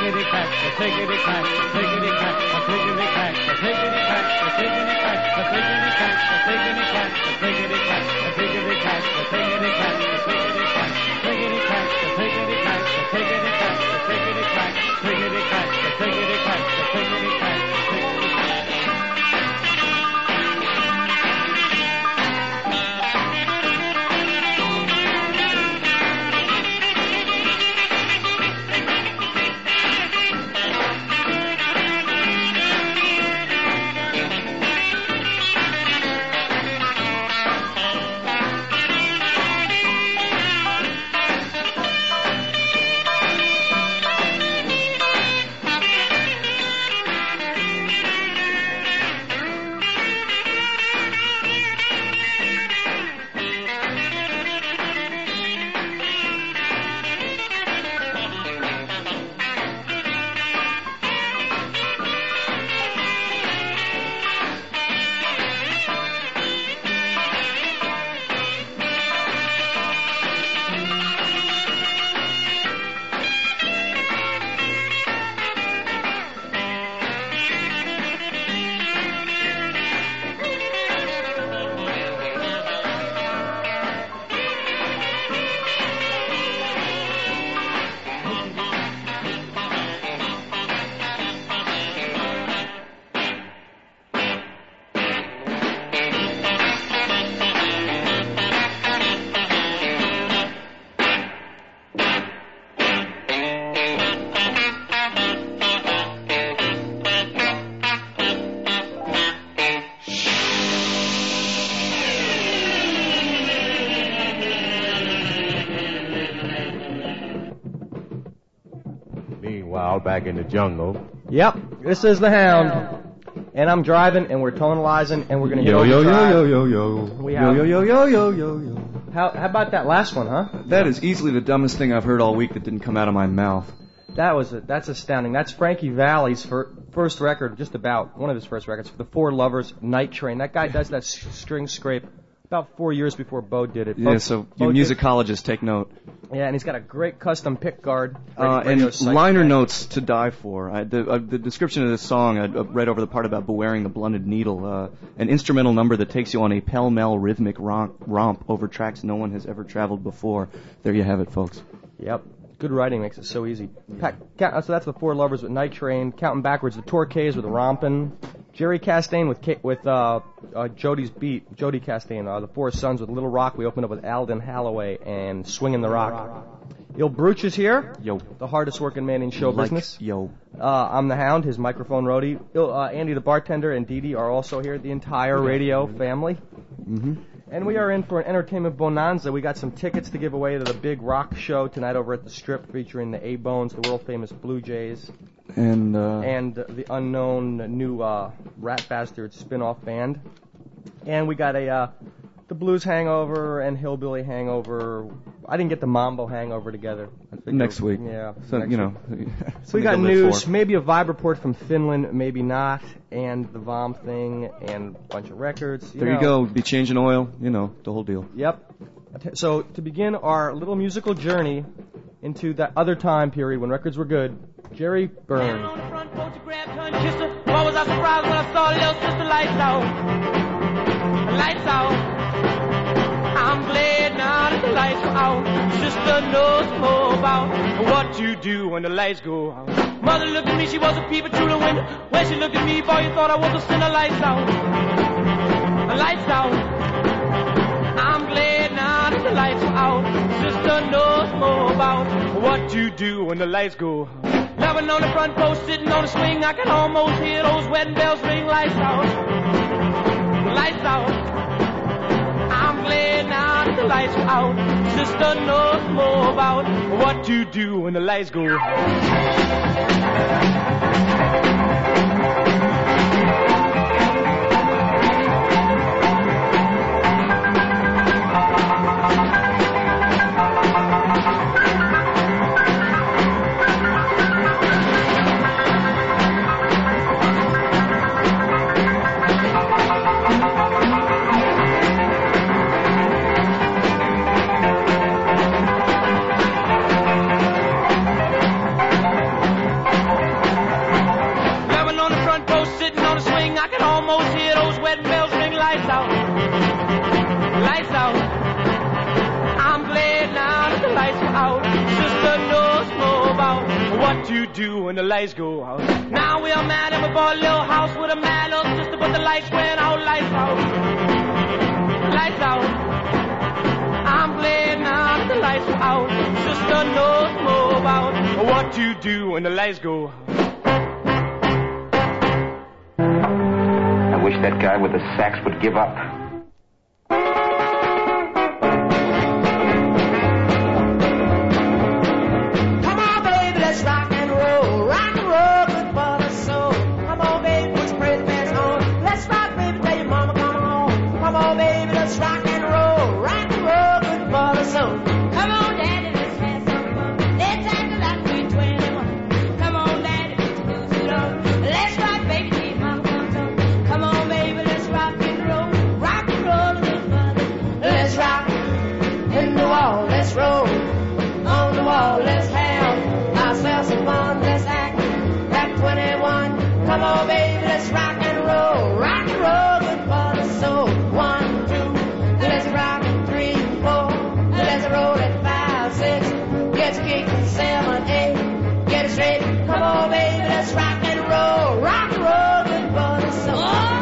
tickety clack, a tickety clack, a tickety clack, a tickety clack, a tickety clack, a tickety clack, a tickety clack, a tickety clack, a tickety clack, a tickety clack, a tickety clack, a tickety clack, tickety clack, a tickety clack, a tickety clack, a tickety clack, tickety clack, a tickety clack, a tickety clack, tickety clack. Back in the jungle. Yep, this is the Hound, and I'm driving, and we're tonalizing, and we're gonna hit yo We have yo. How about that last one, huh? That is easily the dumbest thing I've heard all week that didn't come out of my mouth. That's astounding. That's Frankie Valli's first record, just about one of his first records, for the Four Lovers, Night Train. That guy does that string scrape about 4 years before Bo did it. Yeah, so you musicologists take note. Yeah, and he's got a great custom pick guard. And liner notes to die for. The description of this song, I read over the part about bewailing the blunted needle, an instrumental number that takes you on a pell-mell rhythmic romp over tracks no one has ever traveled before. There you have it, folks. Yep. Good writing makes it so easy. So that's the Four Lovers with Night Train. Counting backwards, the Torquays with Rompin'. Jerry Castaigne with Jody Castaigne. The Four Sons with Little Rock. We opened up with Alden Halloway and Swingin' the Rock. Il Bruch is here. Yo. The hardest working man in show business. Yo. I'm the Hound, his microphone roadie. Andy the bartender and Dee Dee are also here. The entire radio family. Mm-hmm. And we are in for an entertainment bonanza. We got some tickets to give away to the big rock show tonight over at the Strip, featuring the A-Bones, the world-famous Blue Jays, and the unknown new Rat Bastard spin-off band. And we got the Blues Hangover and Hillbilly Hangover. I didn't get the Mambo Hangover together. Next week. Yeah. So, So we got news, maybe a vibe report from Finland, maybe not, and the VOM thing, and a bunch of records. You go. Be changing oil, the whole deal. Yep. So to begin our little musical journey into that other time period when records were good, Jerry Byrne. On the front porch, grabbed her and kissed her. Why was I surprised when I saw little sister lights out? Lights out. I'm glad now that the lights are out. Sister knows more about what you do when the lights go out. Mother looked at me, she was a peeping through the window. When she looked at me, boy, you thought I was a sinner. Lights out. Lights out. I'm glad now that the lights are out. Sister knows more about what you do when the lights go out. Loving on the front porch, sitting on the swing, I can almost hear those wedding bells ring. Lights out. Lights out. I'm glad now that the lights are out. Sister knows more about what you do when the lights go out. lights go out. Sister knows more about what to do when the lights go out. Now we are mad and we bought a little house with a mad little sister, but the lights went out, lights out. Lights out. I'm glad now the lights go out. Sister knows more about what to do when the lights go out. I wish that guy with the sax would give up. Come on, baby, let's rock and roll. Rock and roll, good for the soul. Come on, baby, put your praise bands on. Let's rock, baby, tell your mama come on. Come on, baby, let's rock and roll. Rock and roll, good for the soul. Come on, daddy, let's have some fun. Let's act like we're 21. Come on, daddy, put your new suit on. Let's rock, baby, tell your mama come on. Come on, baby, let's rock and roll. Rock and roll, good for the soul. Let's rock in the wall, let's roll. On the wall, let's have ourselves some fun. Let's act like 21. Come on, baby, let's rock and roll. Rock and roll, good for the soul. 1, 2, let's rock 3, 4. Let's roll at 5, 6. Get your kick 7, 8. Get it straight. Come on, baby, let's rock and roll. Rock and roll, good for the soul.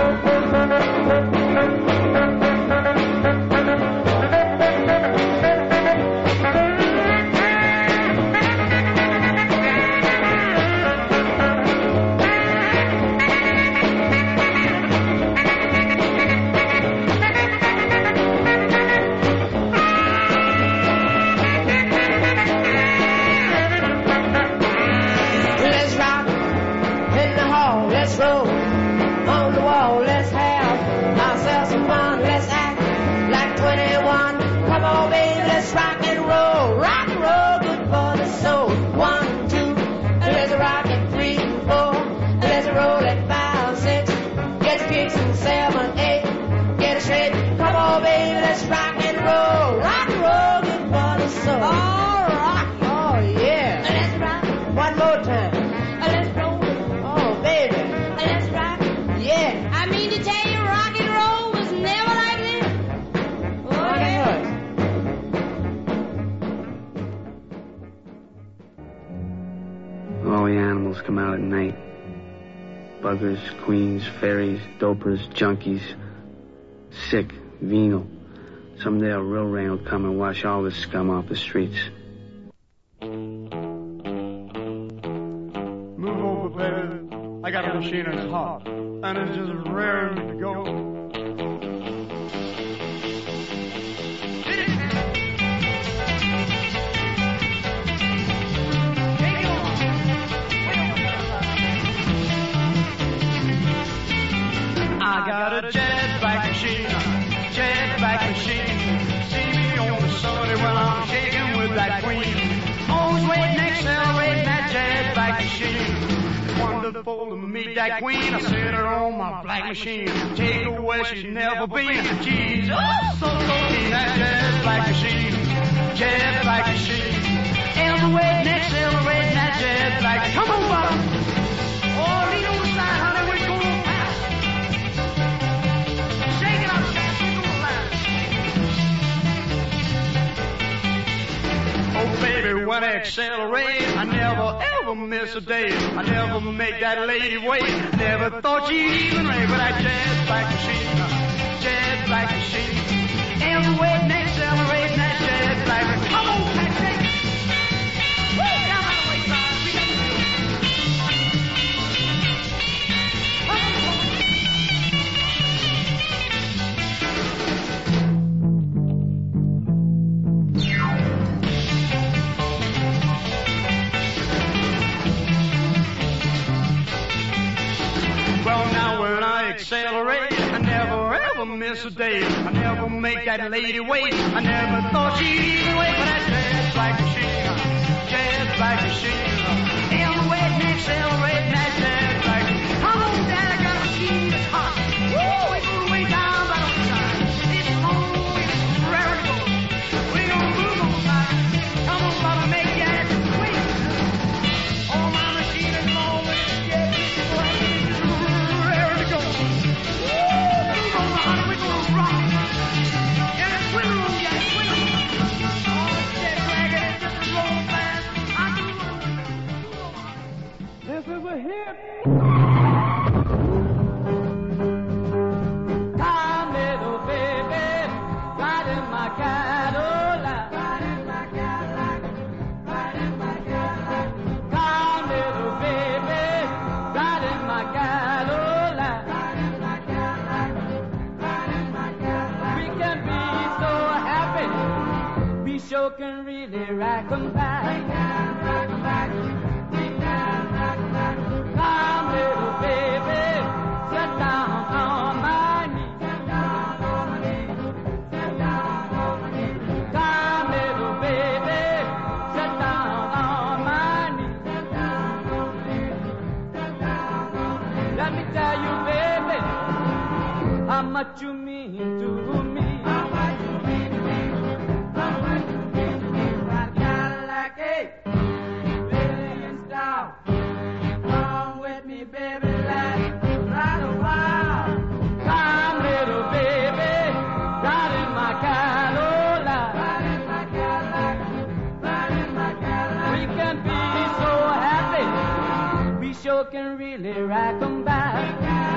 Let's rock in the hall, let's roll. On the wall, let's have ourselves some fun. Let's act like 21. Come on, baby, let's rock and roll. Rock and roll, good for the soul. 1, 2, let's rock at 3, 4. Let's roll at 5, 6. Get your kicks in 7, 8. Get it straight. Come on, baby, let's rock and roll. Rock and roll, good for the soul. All right. Oh, yeah. Let's rock. One more time. Let's roll. Oh, baby. Let's rock. Yeah. I mean to tell you, rock and roll was never like this. Oh, yeah. All the animals come out at night. Buggers, queens, fairies, dopers, junkies, sick, venal. Someday a real rain will come and wash all this scum off the streets. Move over, baby. I got a machine in the hot, and it's just raring to go. I got a jet black machine, jet black machine. See me on the sunny when I'm shaking with that queen. Always waiting, accelerating that jet black machine. Wonderful to meet that queen. I sit her on my black machine, take her where she's never been. She's so clean, that jet black machine, jet black machine. Ever waiting, accelerating that jet black. Come on, Bob. Oh, lean on the side, honey, we're going fast. Shake it up, fast, we're going fast. Oh, baby, when I accelerate, I never ever miss a day. I never make that lady wait. Never thought she'd even rave with that jet black machine, jet black machine. Ever waiting, accelerating that jet black machine. Come on, Pat, shake it. Woo, down by the wayside. We got to do it. Well, now when I accelerate, I never ever miss a day. I never make that lady wait. I never thought she'd even wait for that jet black machine, jet black machine. Ever waiting, accelerating that jet black machine. Come on, Dad, I got a machine that's hot. Woo, it's going way down by the side. It's on, it's ready to go. We're gonna move on, side. Come on, Papa, make your ass wait. Oh, my machine is always jet black. Ready to go. Woo, move on, honey, we're gonna rock. Yeah, swing on, yeah, swing on. sure can really rock 'em back. Come, little baby, sit down on my knee. Come, little baby, sit down on my knee. Let me tell you, baby, how much you mean to me. Can really rock 'em back.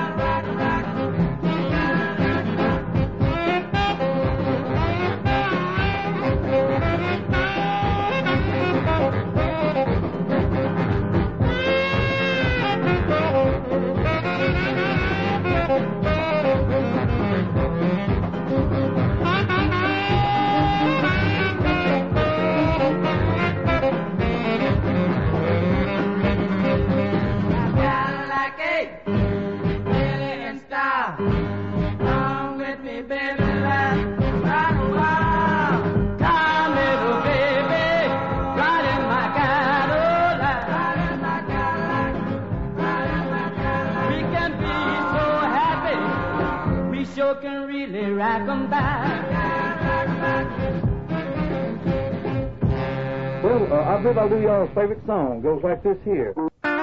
Can really rock 'em back. Well, I believe I'll do y'all's favorite song. Goes like this here.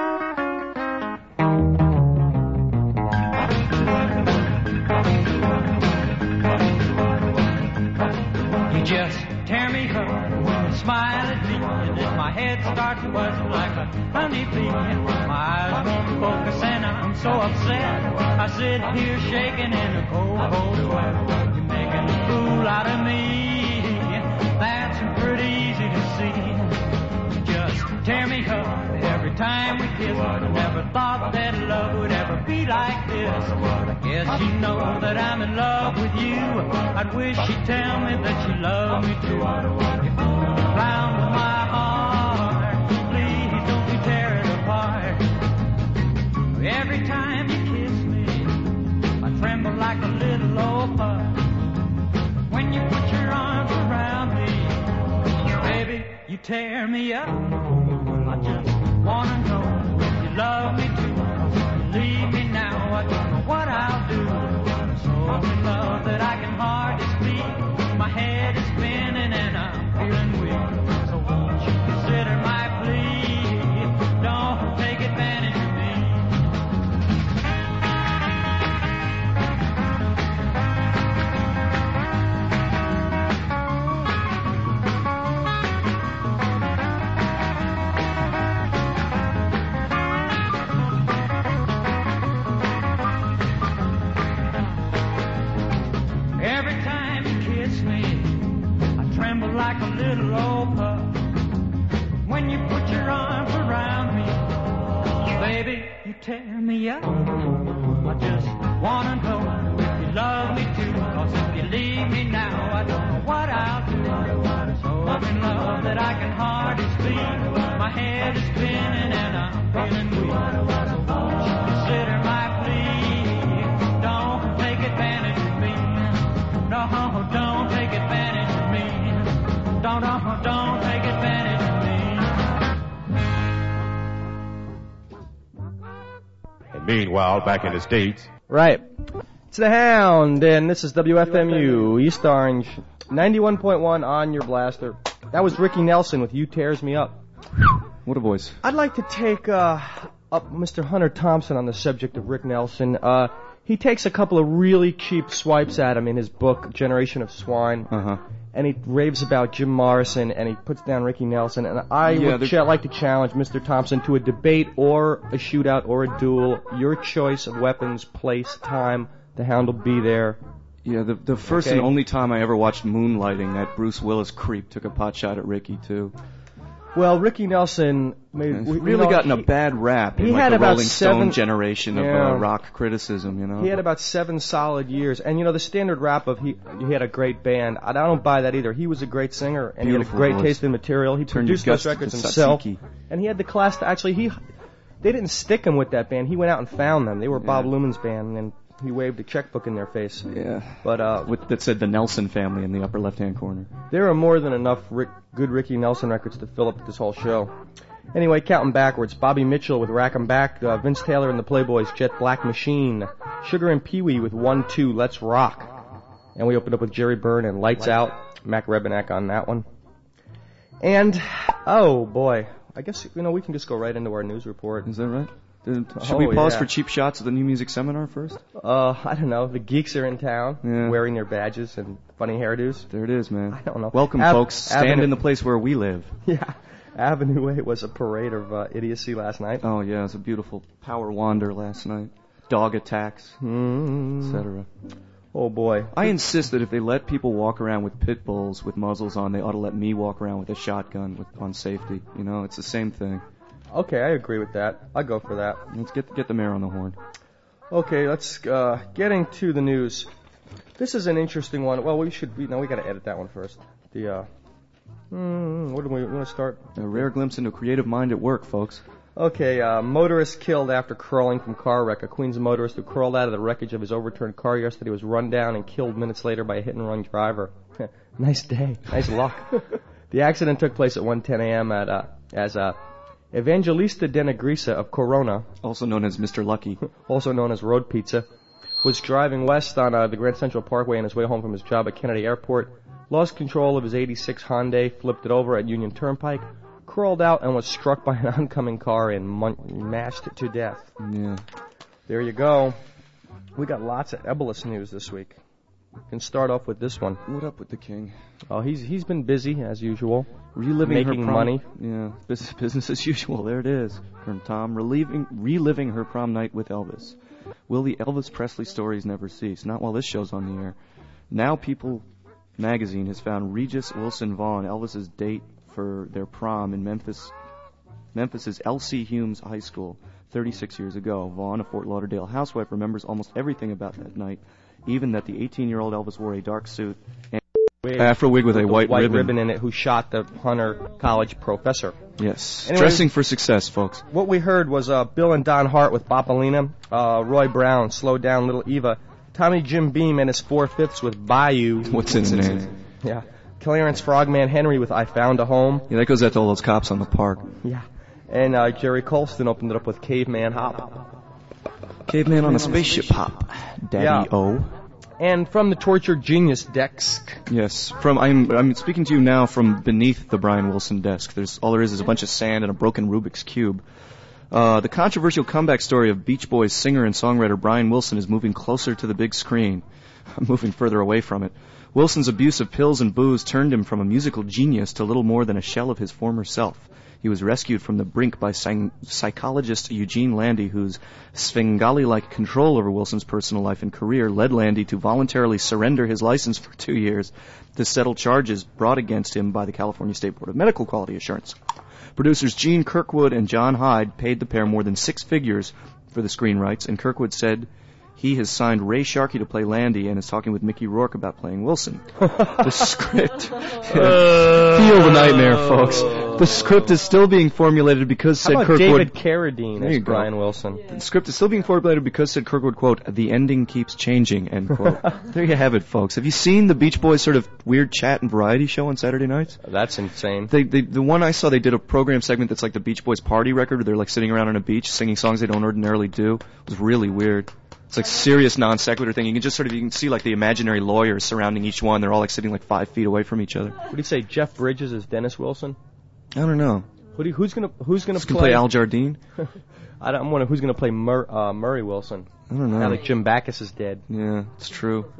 You just tear me up when you smile at me, and then my head starts buzzing like a honeybee. My eyes won't focus and I'm so upset. I sit here shaking in a cold, cold sweat. You're making a fool out of me. That's pretty easy to see. You just tear me up every time we kiss. I never thought that love would ever be like this. I guess you know that I'm in love with you. I'd wish you'd tell me that you love me too. You fool around with my heart. Please don't you tear it apart. Every time you kiss me, I tremble like a little old bug. When you put your arms around me, baby, you tear me up. I just wanna know if you love me too. Leave me now, I don't know what I'll do. I'm so in love that I can hardly speak. My head is spinning and I'm feeling weak. So won't you consider my plea? Don't take advantage of me. Like a little old pup. When you put your arms around me, baby, you tear me up. I just wanna know if you love me too. Cause if you leave me now, I don't know what I'll do. So I'm in love that I can hardly speak. My head is spinning and I'm feeling weak. So won't you consider my plea? Don't take advantage of me. No, don't take advantage of me. Don't take advantage of me. And meanwhile, back in the States. Right. It's the Hound, and this is WFMU, East Orange, 91.1 on your blaster. That was Ricky Nelson with You Tears Me Up. What a voice. I'd like to take up Mr. Hunter Thompson on the subject of Rick Nelson. He takes a couple of really cheap swipes at him in his book, Generation of Swine. And he raves about Jim Morrison, and he puts down Ricky Nelson. And I would like to challenge Mr. Thompson to a debate or a shootout or a duel. Your choice of weapons, place, time. The Hound will be there. Yeah, the first and only time I ever watched Moonlighting, that Bruce Willis creep took a pot shot at Ricky, too. Well, Ricky Nelson really gotten a bad rap in like the Rolling Stone generation of rock criticism, you know. He had about 7 solid years, and you know the standard rap of he had a great band. I don't buy that either. He was a great singer, and Beautiful he had a great voice. taste in material. He produced those records himself, and he had the class to actually they didn't stick him with that band. He went out and found them. They were Bob Luman's band, and he waved a checkbook in their face. Yeah. But that said the Nelson family in the upper left-hand corner. There are more than enough good Ricky Nelson records to fill up this whole show. Anyway, counting backwards, Bobby Mitchell with Rack 'em Back, Vince Taylor and the Playboys, Jet Black Machine, Sugar and Pee Wee with 1-2, Let's Rock. And we opened up with Jerry Byrne and Lights Out, Mac Rebenak on that one. And, oh boy, I guess, you know, we can just go right into our news report. Is that right? Should we pause for cheap shots at the new music seminar first? I don't know. The geeks are in town, wearing their badges and funny hairdos. There it is, man. I don't know. Welcome, folks. Stand in the place where we live. Yeah. Avenue A was a parade of idiocy last night. Oh, yeah. It was a beautiful power wander last night. Dog attacks, etc. Oh, boy. I insist that if they let people walk around with pit bulls with muzzles on, they ought to let me walk around with a shotgun on safety. You know, it's the same thing. Okay, I agree with that. I'll go for that. Let's get the mayor on the horn. Okay, let's getting to the news. This is an interesting one. Well, we got to edit that one first. The what do we want to start? A rare glimpse into a creative mind at work, folks. Okay, motorist killed after crawling from car wreck. A Queens motorist who crawled out of the wreckage of his overturned car yesterday was run down and killed minutes later by a hit-and-run driver. Nice day. Nice luck. The accident took place at 1:10 a.m. as Evangelista de Negrisa of Corona, also known as Mr. Lucky, also known as Road Pizza, was driving west on the Grand Central Parkway on his way home from his job at Kennedy Airport, lost control of his 86 Hyundai, flipped it over at Union Turnpike, crawled out, and was struck by an oncoming car and mashed to death. Yeah. There you go. We got lots of Ebolus news this week. We can start off with this one. What up with the king? Oh, he's been busy, as usual. Making money. Yeah, business as usual. There it is from Tom. Reliving her prom night with Elvis. Will the Elvis Presley stories never cease? Not while this show's on the air. Now People magazine has found Regis Wilson Vaughn, Elvis's date for their prom in Memphis's L.C. Humes High School 36 years ago. Vaughn, a Fort Lauderdale housewife, remembers almost everything about that night, even that the 18-year-old Elvis wore a dark suit and afro wig with a white ribbon in it, who shot the Hunter College professor. Yes. Anyways, dressing for success, folks. What we heard was Bill and Don Hart with Bopalina, Roy Brown, Slow Down Little Eva, Tommy Jim Beam and his 4/5 with Bayou. What's in the name? Yeah. Clarence Frogman Henry with I Found a Home. Yeah, that goes out to all those cops on the park. Yeah. And Jerry Colston opened it up with Caveman Hop. Caveman on a spaceship hop. Daddy-O. And from the Tortured Genius desk. Yes, I'm speaking to you now from beneath the Brian Wilson desk. All there is a bunch of sand and a broken Rubik's Cube. The controversial comeback story of Beach Boys singer and songwriter Brian Wilson is moving closer to the big screen. I'm moving further away from it. Wilson's abuse of pills and booze turned him from a musical genius to little more than a shell of his former self. He was rescued from the brink by psychologist Eugene Landy, whose Svengali-like control over Wilson's personal life and career led Landy to voluntarily surrender his license for 2 years to settle charges brought against him by the California State Board of Medical Quality Assurance. Producers Gene Kirkwood and John Hyde paid the pair more than 6 figures for the screen rights, and Kirkwood said he has signed Ray Sharkey to play Landy and is talking with Mickey Rourke about playing Wilson. The script. Feel the nightmare, folks. The script is still being formulated because said Kirkwood... David Carradine as Brian Wilson? The script is still being formulated because said Kirkwood, quote, the ending keeps changing, end quote. There you have it, folks. Have you seen the Beach Boys sort of weird chat and variety show on Saturday nights? That's insane. The one I saw, they did a program segment that's like the Beach Boys party record where they're like sitting around on a beach singing songs they don't ordinarily do. It was really weird. It's like serious non sequitur thing. You can see like the imaginary lawyers surrounding each one. They're all like sitting like 5 feet away from each other. What do you say? Jeff Bridges is Dennis Wilson? I don't know. Who's gonna play Al Jardine? I'm wondering who's gonna play Murray Wilson. I don't know. Now that Jim Backus is dead. Yeah, it's true.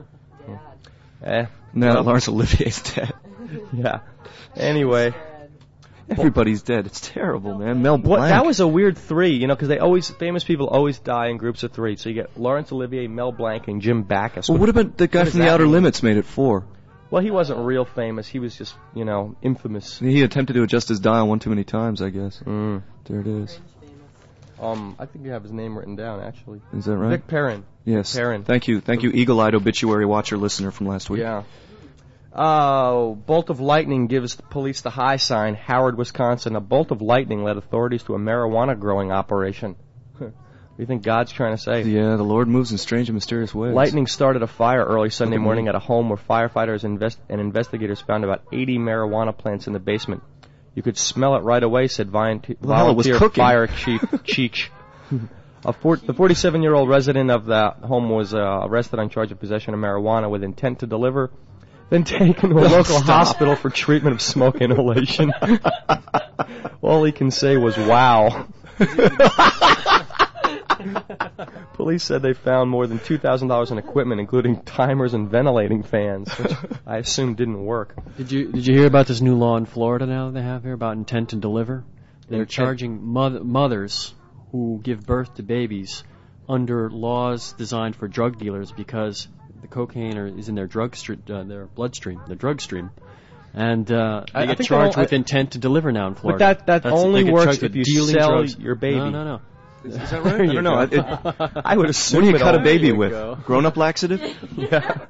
Now that Laurence Olivier's dead. Yeah. Anyway. Everybody's dead. It's terrible, man. Mel Blanc. That was a weird 3, because famous people always die in groups of 3. So you get Laurence Olivier, Mel Blanc, and Jim Backus. Well, what about the guy from The Outer Limits made it 4? Well, he wasn't real famous. He was just, infamous. He attempted to adjust his dial one too many times, I guess. There it is. I think you have his name written down, actually. Is that right? Vic Perrin. Yes. Perrin. Thank you, eagle-eyed obituary watcher listener from last week. Yeah. Bolt of lightning gives the police the high sign. Howard, Wisconsin. A bolt of lightning led authorities to a marijuana growing operation. What do you think God's trying to say? Yeah, the Lord moves in strange and mysterious ways. Lightning started a fire early Sunday morning at a home where firefighters and investigators found about 80 marijuana plants in the basement. You could smell it right away, said volunteer fire chief Cheech. The 47-year-old resident of the home was arrested on charge of possession of marijuana with intent to deliver, then taken to a local hospital for treatment of smoke inhalation. All he can say was, wow. Police said they found more than $2,000 in equipment, including timers and ventilating fans, which I assume didn't work. Did you hear about this new law in Florida now they have here about intent to deliver? They're charging mothers who give birth to babies under laws designed for drug dealers because the cocaine is in their bloodstream, their drug stream. And they get charged with intent to deliver now in Florida. But that only works if you sell your baby. No. Is that right? I don't know. I would assume. What do you cut a baby with? Grown-up laxative? Yeah.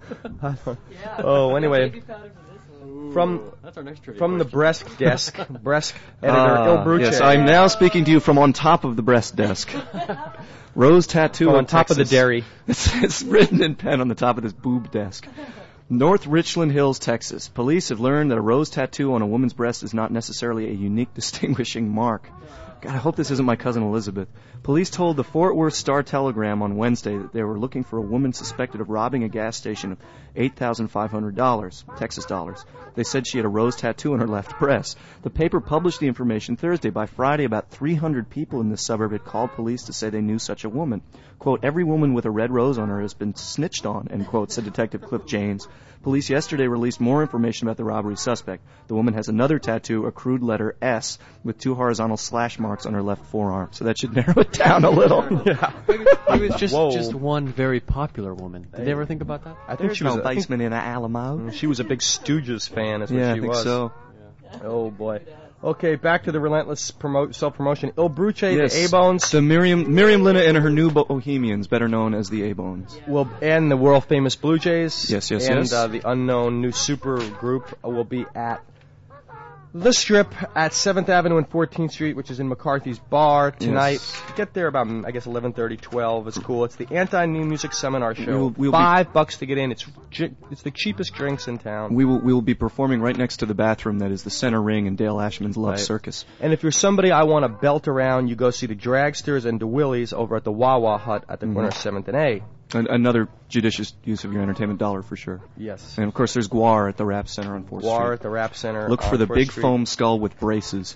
Oh, anyway. From the breast desk, breast editor Il Bruce. Yes, I'm now speaking to you from on top of the breast desk. Rose tattoo on top of the dairy. It's written in pen on the top of this boob desk. North Richland Hills, Texas. Police have learned that a rose tattoo on a woman's breast is not necessarily a unique distinguishing mark. God, I hope this isn't my cousin Elizabeth. Police told the Fort Worth Star-Telegram on Wednesday that they were looking for a woman suspected of robbing a gas station of $8,500, Texas dollars. They said she had a rose tattoo on her left breast. The paper published the information Thursday. By Friday, about 300 people in the suburb had called police to say they knew such a woman. Quote, every woman with a red rose on her has been snitched on, end quote, said Detective Cliff Janes. Police yesterday released more information about the robbery suspect. The woman has another tattoo, a crude letter S, with 2 horizontal slash marks on her left forearm. So that should narrow it down a little. Yeah. It was just one very popular woman. Did they ever think about that? I think she was a basement in Alamo. She was a big Stooges fan, is what I she think was. So. Yeah. Oh, boy. Okay, back to the relentless self-promotion. Il Bruce, yes, the A-Bones. The Miriam Lina and her new Bohemians, better known as the A-Bones. And the world-famous Blue Jays. Yes. And the unknown new super group will be at the Strip at 7th Avenue and 14th Street, which is in McCarthy's Bar tonight. Yes. Get there about, 11:30, 12. It's cool. It's the Anti-New Music Seminar Show. We'll $5 to get in. It's the cheapest drinks in town. We will be performing right next to the bathroom that is the center ring in Dale Ashman's Love Circus. And if you're somebody I want to belt around, you go see the Dragsters and the Willies over at the Wawa Hut at the corner of 7th and A. Another judicious use of your entertainment dollar for sure. Yes. And of course there's Guar at the Rap Center on 4th Street. Guar at the Rap Center. Look for the big foam skull with braces.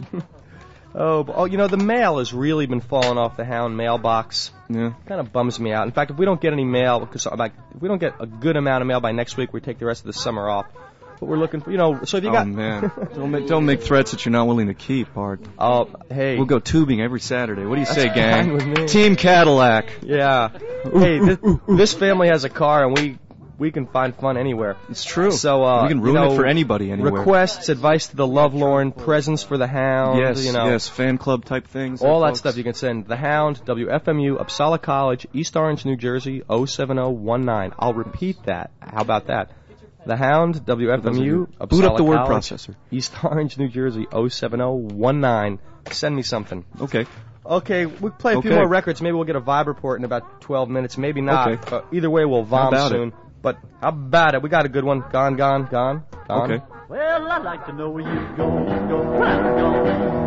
The mail has really been falling off the Hound mailbox. Yeah. Kind of bums me out. In fact, if we don't get any mail, because if we don't get a good amount of mail by next week, we take the rest of the summer off. But we're looking for, so if you got... Oh, man. don't make threats that you're not willing to keep, Hard. Oh, hey. We'll go tubing every Saturday. What do you say, That's gang? fine with me. Team Cadillac. Yeah. Hey, this family has a car, and we can find fun anywhere. It's true. So, we can ruin it for anybody anywhere. Requests, advice to the lovelorn, presents for the Hound. Yes, fan club type things. All that stuff you can send. The Hound, WFMU, Uppsala College, East Orange, New Jersey, 07019. I'll repeat that. How about that? The Hound, WFMU, Uppsala Boot up the word College, processor. East Orange, New Jersey, 07019. Send me something. Okay, we'll play a few more records. Maybe we'll get a vibe report in about 12 minutes. Maybe not. Okay. But either way, we'll vom soon. But how about it? We got a good one. Gone. Okay. Well, I'd like to know where you go. When I'm gone.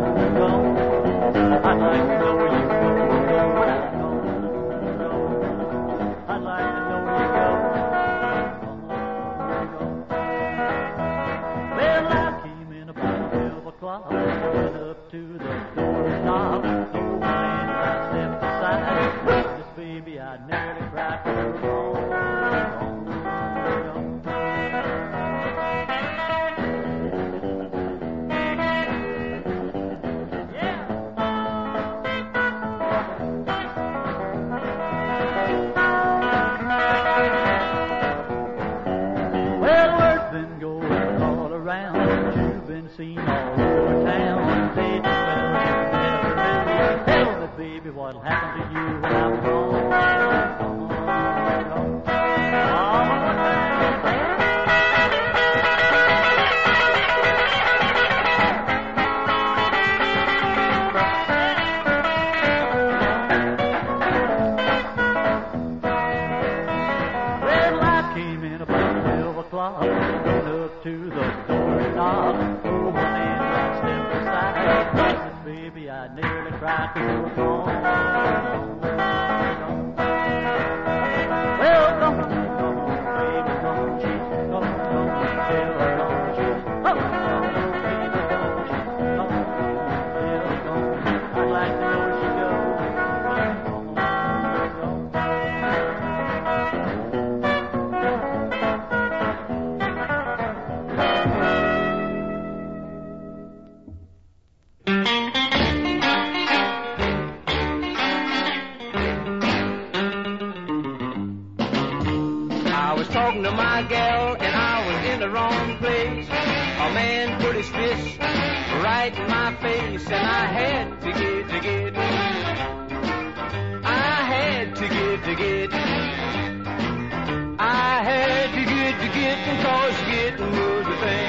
I'd like to know where you go. When I'm gone. I'd like to know where you go. Well, I came in about 12 o'clock. Went up to the doorknob. So when I stepped aside, this baby, I nearly cried for her. been seen all over town. They just never really tell me, baby, what'll happen to you when I'm gone. Going up to the doorknob, oh, one man I stepped aside. I said, baby, I nearly cried to you home. Well, come on, baby, don't you, tell her, don't you, baby, don't you, don't, I'd like to know where she goes. Talking to my gal and I was in the wrong place. A man put his fist right in my face and I had to get. I had to get. I had to get because getting was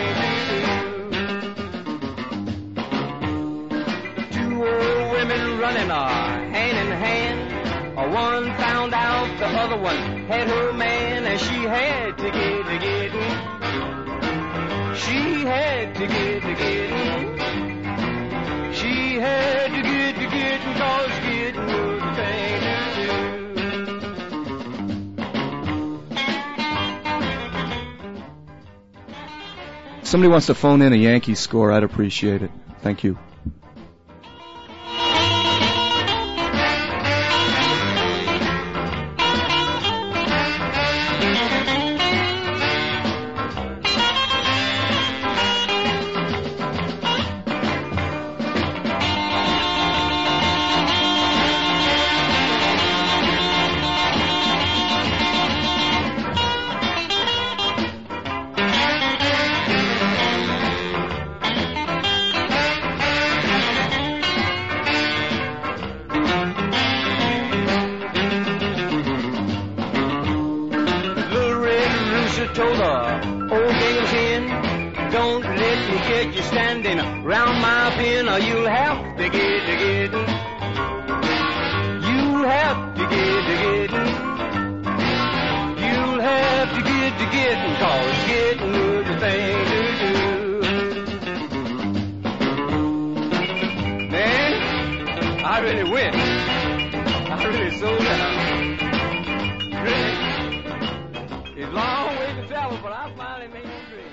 the thing to do. Two old women running hand in hand. One found out the other one had her man, and she had to get. She had to get. She had to get, cause getting was the thing to do. Somebody wants to phone in a Yankees score, I'd appreciate it. Thank you. Told the old Bingham's hen, don't let me get you standing round my pen, or you'll have to get. You'll have to get. You'll have to get, cause getting was the thing to do. Man, I really went. I really sold out. Really. It's a long way to travel, but I finally made it straight.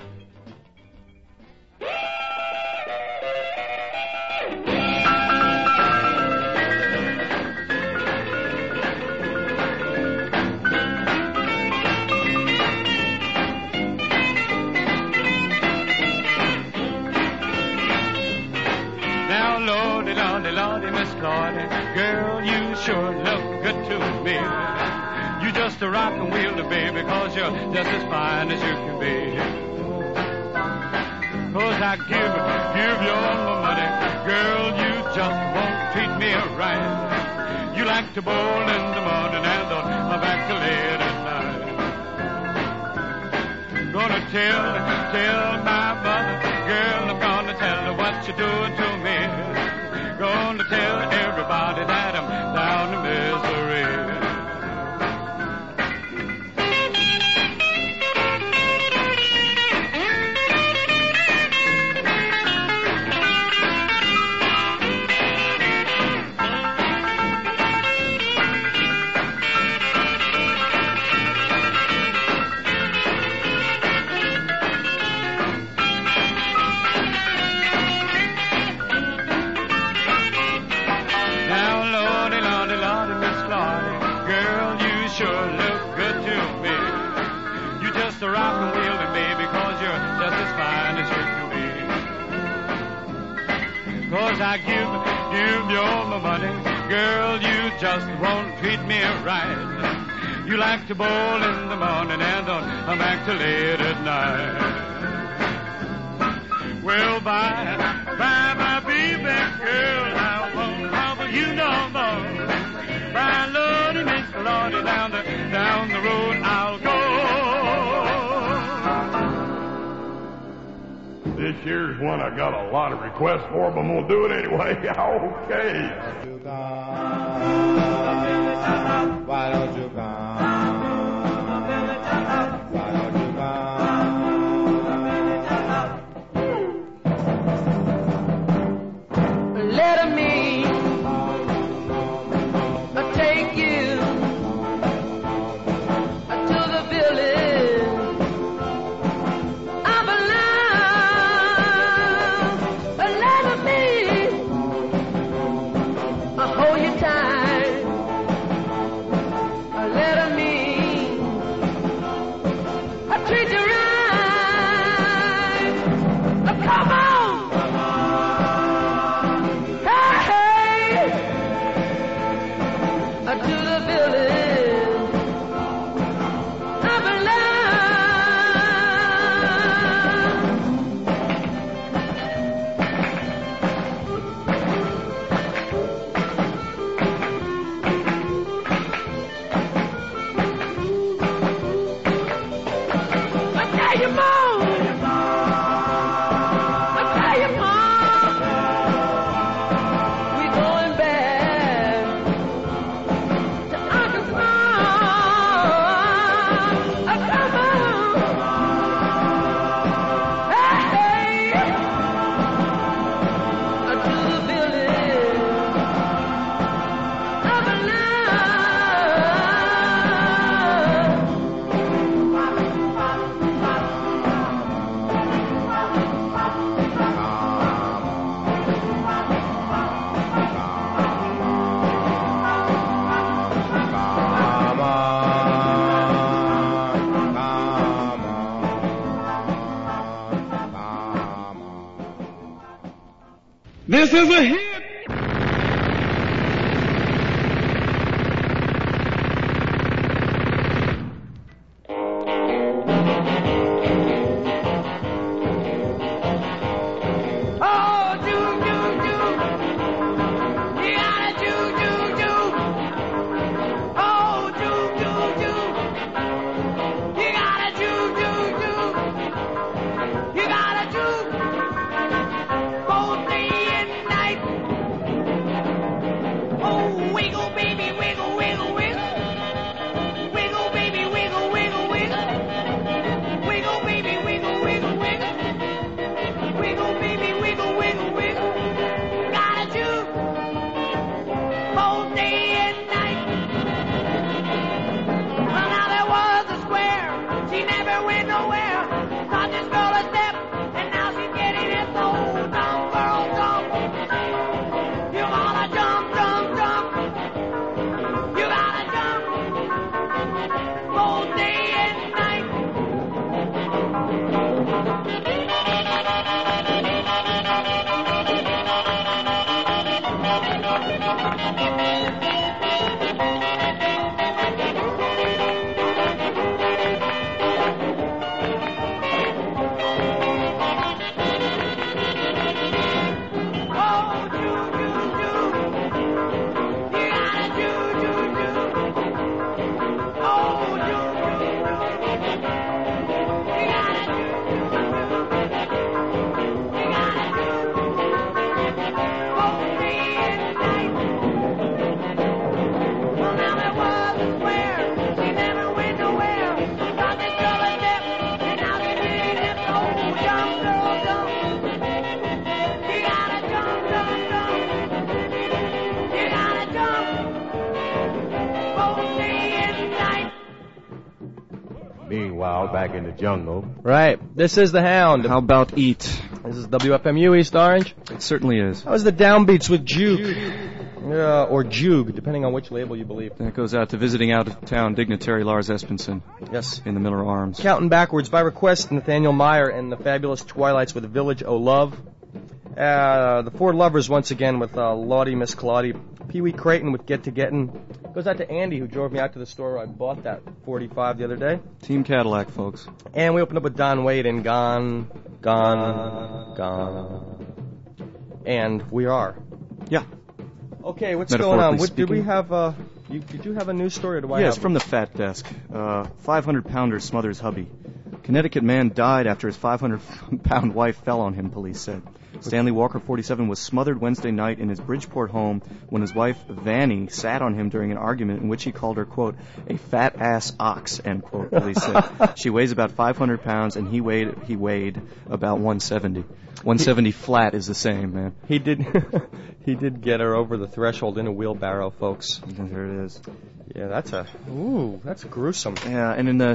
Now, Lordy, Lordy, Lordy, Miss Lordy, girl, you sure look good to me. You just a rockin' wheel to baby, cause you're just as fine as you can be. Cause I give you all my money, girl, you just won't treat me right. You like to bowl in the morning and on back to late at night. Gonna tell my mother, girl, I'm gonna tell her what you're doing to me. Gonna tell everybody that I'm down in misery. Cause I give you all my money, girl, you just won't treat me right. You like to bowl in the morning and don't come back till late at night. Well, bye, baby girl, I won't trouble you no more. Bye, Lordy, Miss Lordy, down the road I'll go. This year's one I got a lot of requests for, but I'm going to do it anyway. Okay. Why don't you come? Why don't you come? Let me take you to the village of love. Let me hold you tight. Let me treat you right. Come on. To the village of I tell you, Mom. I tell you, Mom. We going back. This is a hit. Meanwhile, back in the jungle. Right. This is the Hound. How about Eat? This is WFMU East Orange. It certainly is. That was the Downbeats with Juke. Or Jug, depending on which label you believe. That goes out to visiting out-of-town dignitary Lars Espenson. Yes. In the Miller Arms. Counting backwards, by request, Nathaniel Meyer and the Fabulous Twilights with Village O' Love. The Four Lovers once again with Lottie Miss Claudie. Pee Wee Creighton with Get to Gettin'. Goes out to Andy, who drove me out to the store where I bought that 45 the other day. Team Cadillac, folks. And we opened up with Don Wade and Gone Gone. And we are. Yeah. Okay, what's going on? Did we have did you have a news story, or do I have Yes, from the fat desk. 500-pounder smothers hubby. Connecticut man died after his 500-pound wife fell on him, police said. Stanley Walker, 47, was smothered Wednesday night in his Bridgeport home when his wife, Vannie, sat on him during an argument in which he called her, quote, a fat-ass ox, end quote, police said. She weighs about 500 pounds, and he weighed about 170. 170 flat is the same, man. He did get her over the threshold in a wheelbarrow, folks. There it is. Yeah, that's gruesome. Yeah, and in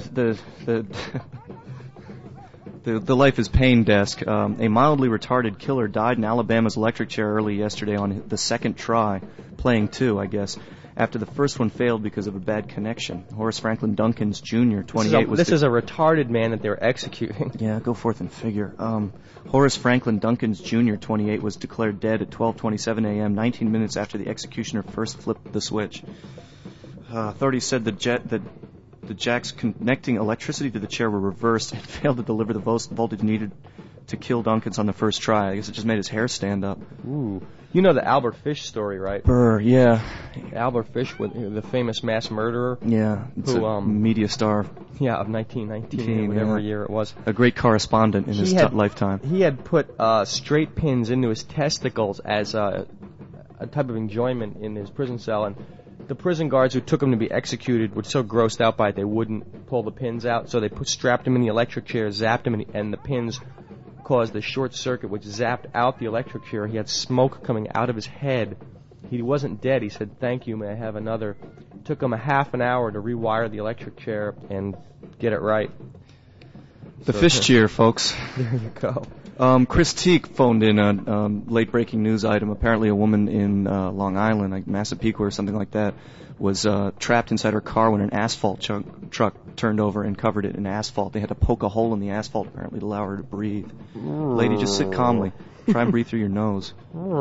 the Life is Pain desk, a mildly retarded killer died in Alabama's electric chair early yesterday on the second try, playing two, I guess, after the first one failed because of a bad connection. Horace Franklin Duncans Jr., 28, This is a retarded man that they're executing. Yeah, go forth and figure. Horace Franklin Duncans Jr., 28, was declared dead at 12:27 a.m., 19 minutes after the executioner first flipped the switch. Authorities said the jacks connecting electricity to the chair were reversed and failed to deliver the voltage needed to kill Duncans on the first try. I guess it just made his hair stand up. Ooh. You know the Albert Fish story, right? Brr, yeah. Albert Fish, the famous mass murderer. Yeah, it's a media star. Yeah, of 1919, whatever year it was. A great correspondent in his lifetime. He had put straight pins into his testicles as a type of enjoyment in his prison cell, and the prison guards who took him to be executed were so grossed out by it they wouldn't pull the pins out, so they strapped him in the electric chair, zapped him, and the pins caused a short circuit which zapped out the electric chair. He had smoke coming out of his head. He wasn't dead. He said, "Thank you, may I have another?" It took him a half an hour to rewire the electric chair and get it right. The fish cheer, folks. There you go. Chris Teague phoned in a late-breaking news item. Apparently a woman in Long Island, like Massapequa or something like that, was trapped inside her car when an asphalt truck turned over and covered it in asphalt. They had to poke a hole in the asphalt, apparently, to allow her to breathe. Lady, just sit calmly. Try and breathe through your nose.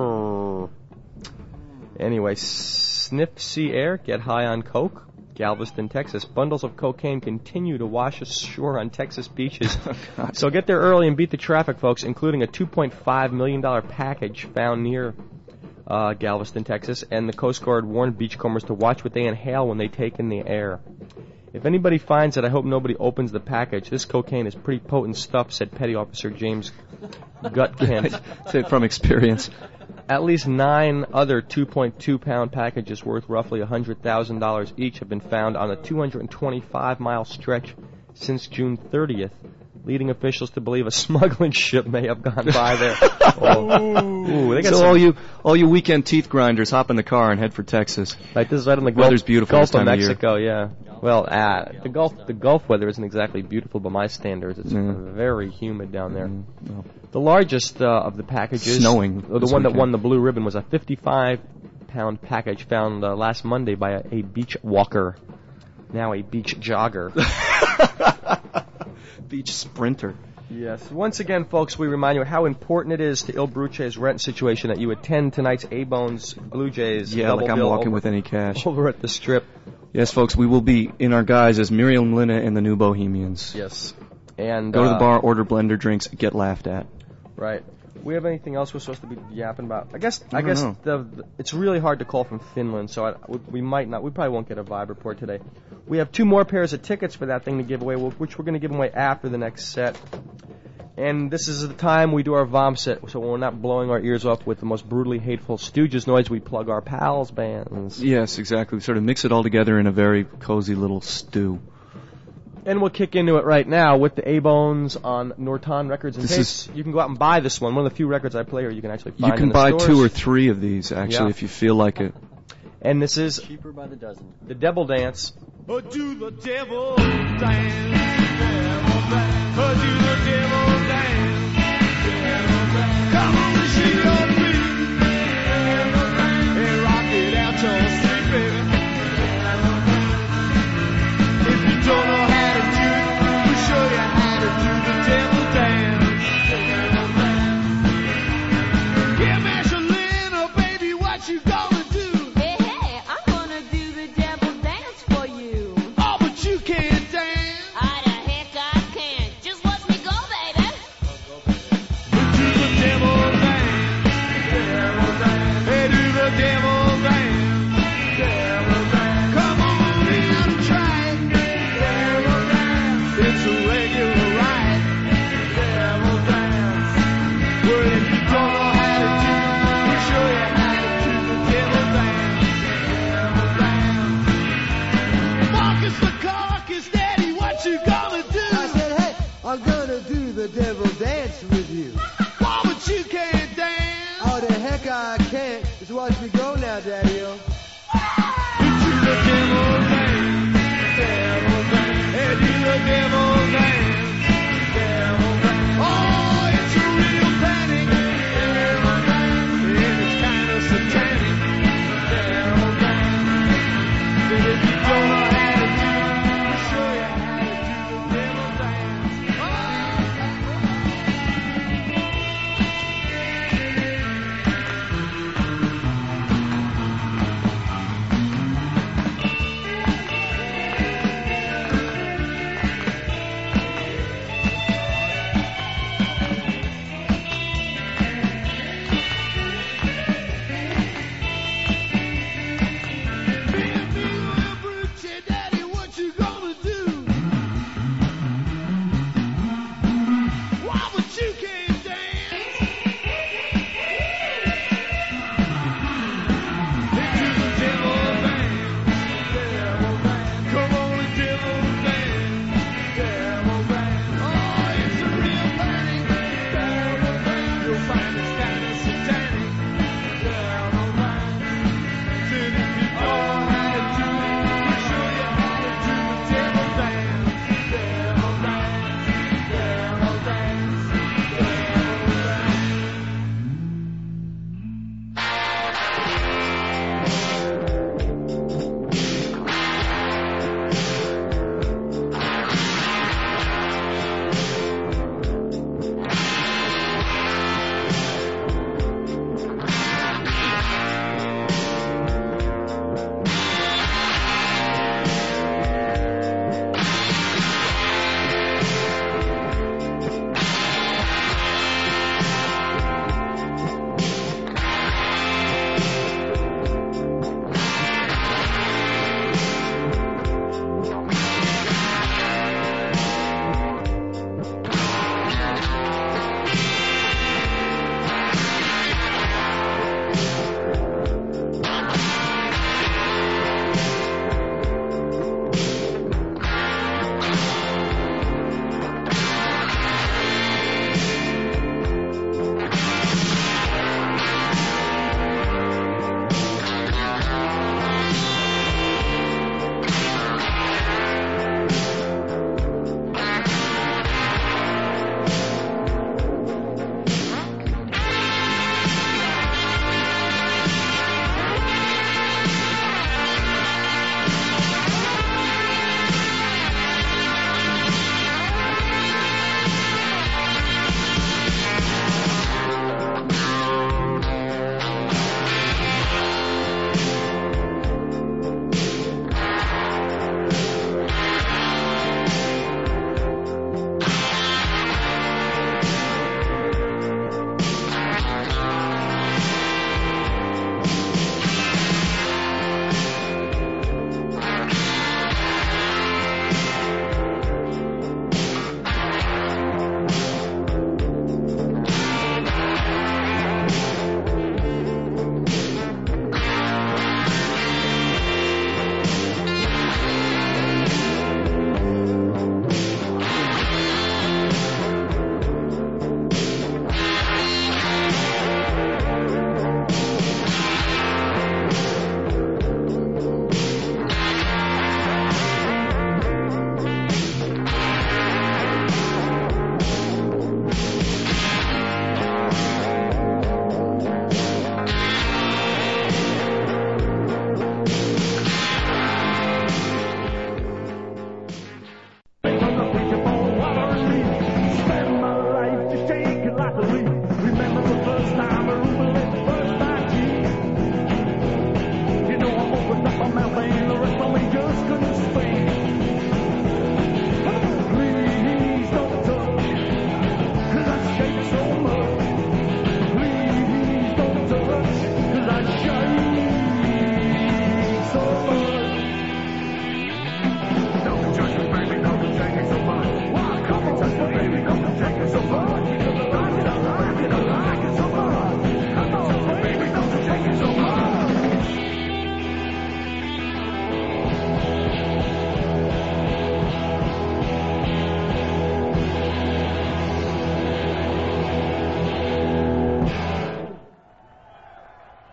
Anyway, sniff sea air, get high on coke. Galveston, Texas. Bundles of cocaine continue to wash ashore on Texas beaches. So get there early and beat the traffic, folks, including a $2.5 million package found near Galveston, Texas, and the Coast Guard warned beachcombers to watch what they inhale when they take in the air. If anybody finds it, I hope nobody opens the package. This cocaine is pretty potent stuff, said Petty Officer James Gutkind. From experience. At least 9 other 2.2-pound packages worth roughly $100,000 each have been found on a 225-mile stretch since June 30th, leading officials to believe a smuggling ship may have gone by there. They got so all you weekend teeth grinders, hop in the car and head for Texas. Like this is right on the weather's beautiful Gulf this time of Mexico, of year. yeah. Well, the Gulf weather isn't exactly beautiful by my standards. It's very humid down there. No. The largest of the packages, snowing. The one that won the blue ribbon, was a 55-pound package found last Monday by a beach walker, now a beach jogger. Beach sprinter. Yes. Once again, folks, we remind you how important it is to Il Bruce's rent situation that you attend tonight's A-Bones Blue Jays. Yeah, like I'm walking with any cash. Over at the Strip. Yes, folks, we will be in our guise as Miriam Lina and the New Bohemians. Yes. And go to the bar, order blender drinks, get laughed at. Right. We have anything else we're supposed to be yapping about? I guess it's really hard to call from Finland, so we probably won't get a vibe report today. We have 2 more pairs of tickets for that thing to give away, which we're going to give away after the next set. And this is the time we do our vom set, so when we're not blowing our ears off with the most brutally hateful Stooges noise, we plug our pals' bands. Yes, exactly. We sort of mix it all together in a very cozy little stew. And we'll kick into it right now with the A-Bones on Norton Records and Tapes. You can go out and buy this one. One of the few records I play here you can actually find in the stores. You can buy 2 or 3 of these, actually, if you feel like it. And this is cheaper by the dozen. The Devil Dance. Do the devil dance, devil dance. Do the devil dance, devil dance. Come on, shake your feet, devil dance. And rock it out your street, baby. If you don't know how to do it, we'll show you how to do the devil dance. Yeah, Mashalina, baby, what you gonna do? Hey, I'm gonna do the devil dance for you. Oh, but you can't dance. How the heck I can't? Just watch me go, baby. guy I can't. Just watch me go now, Daddy-O.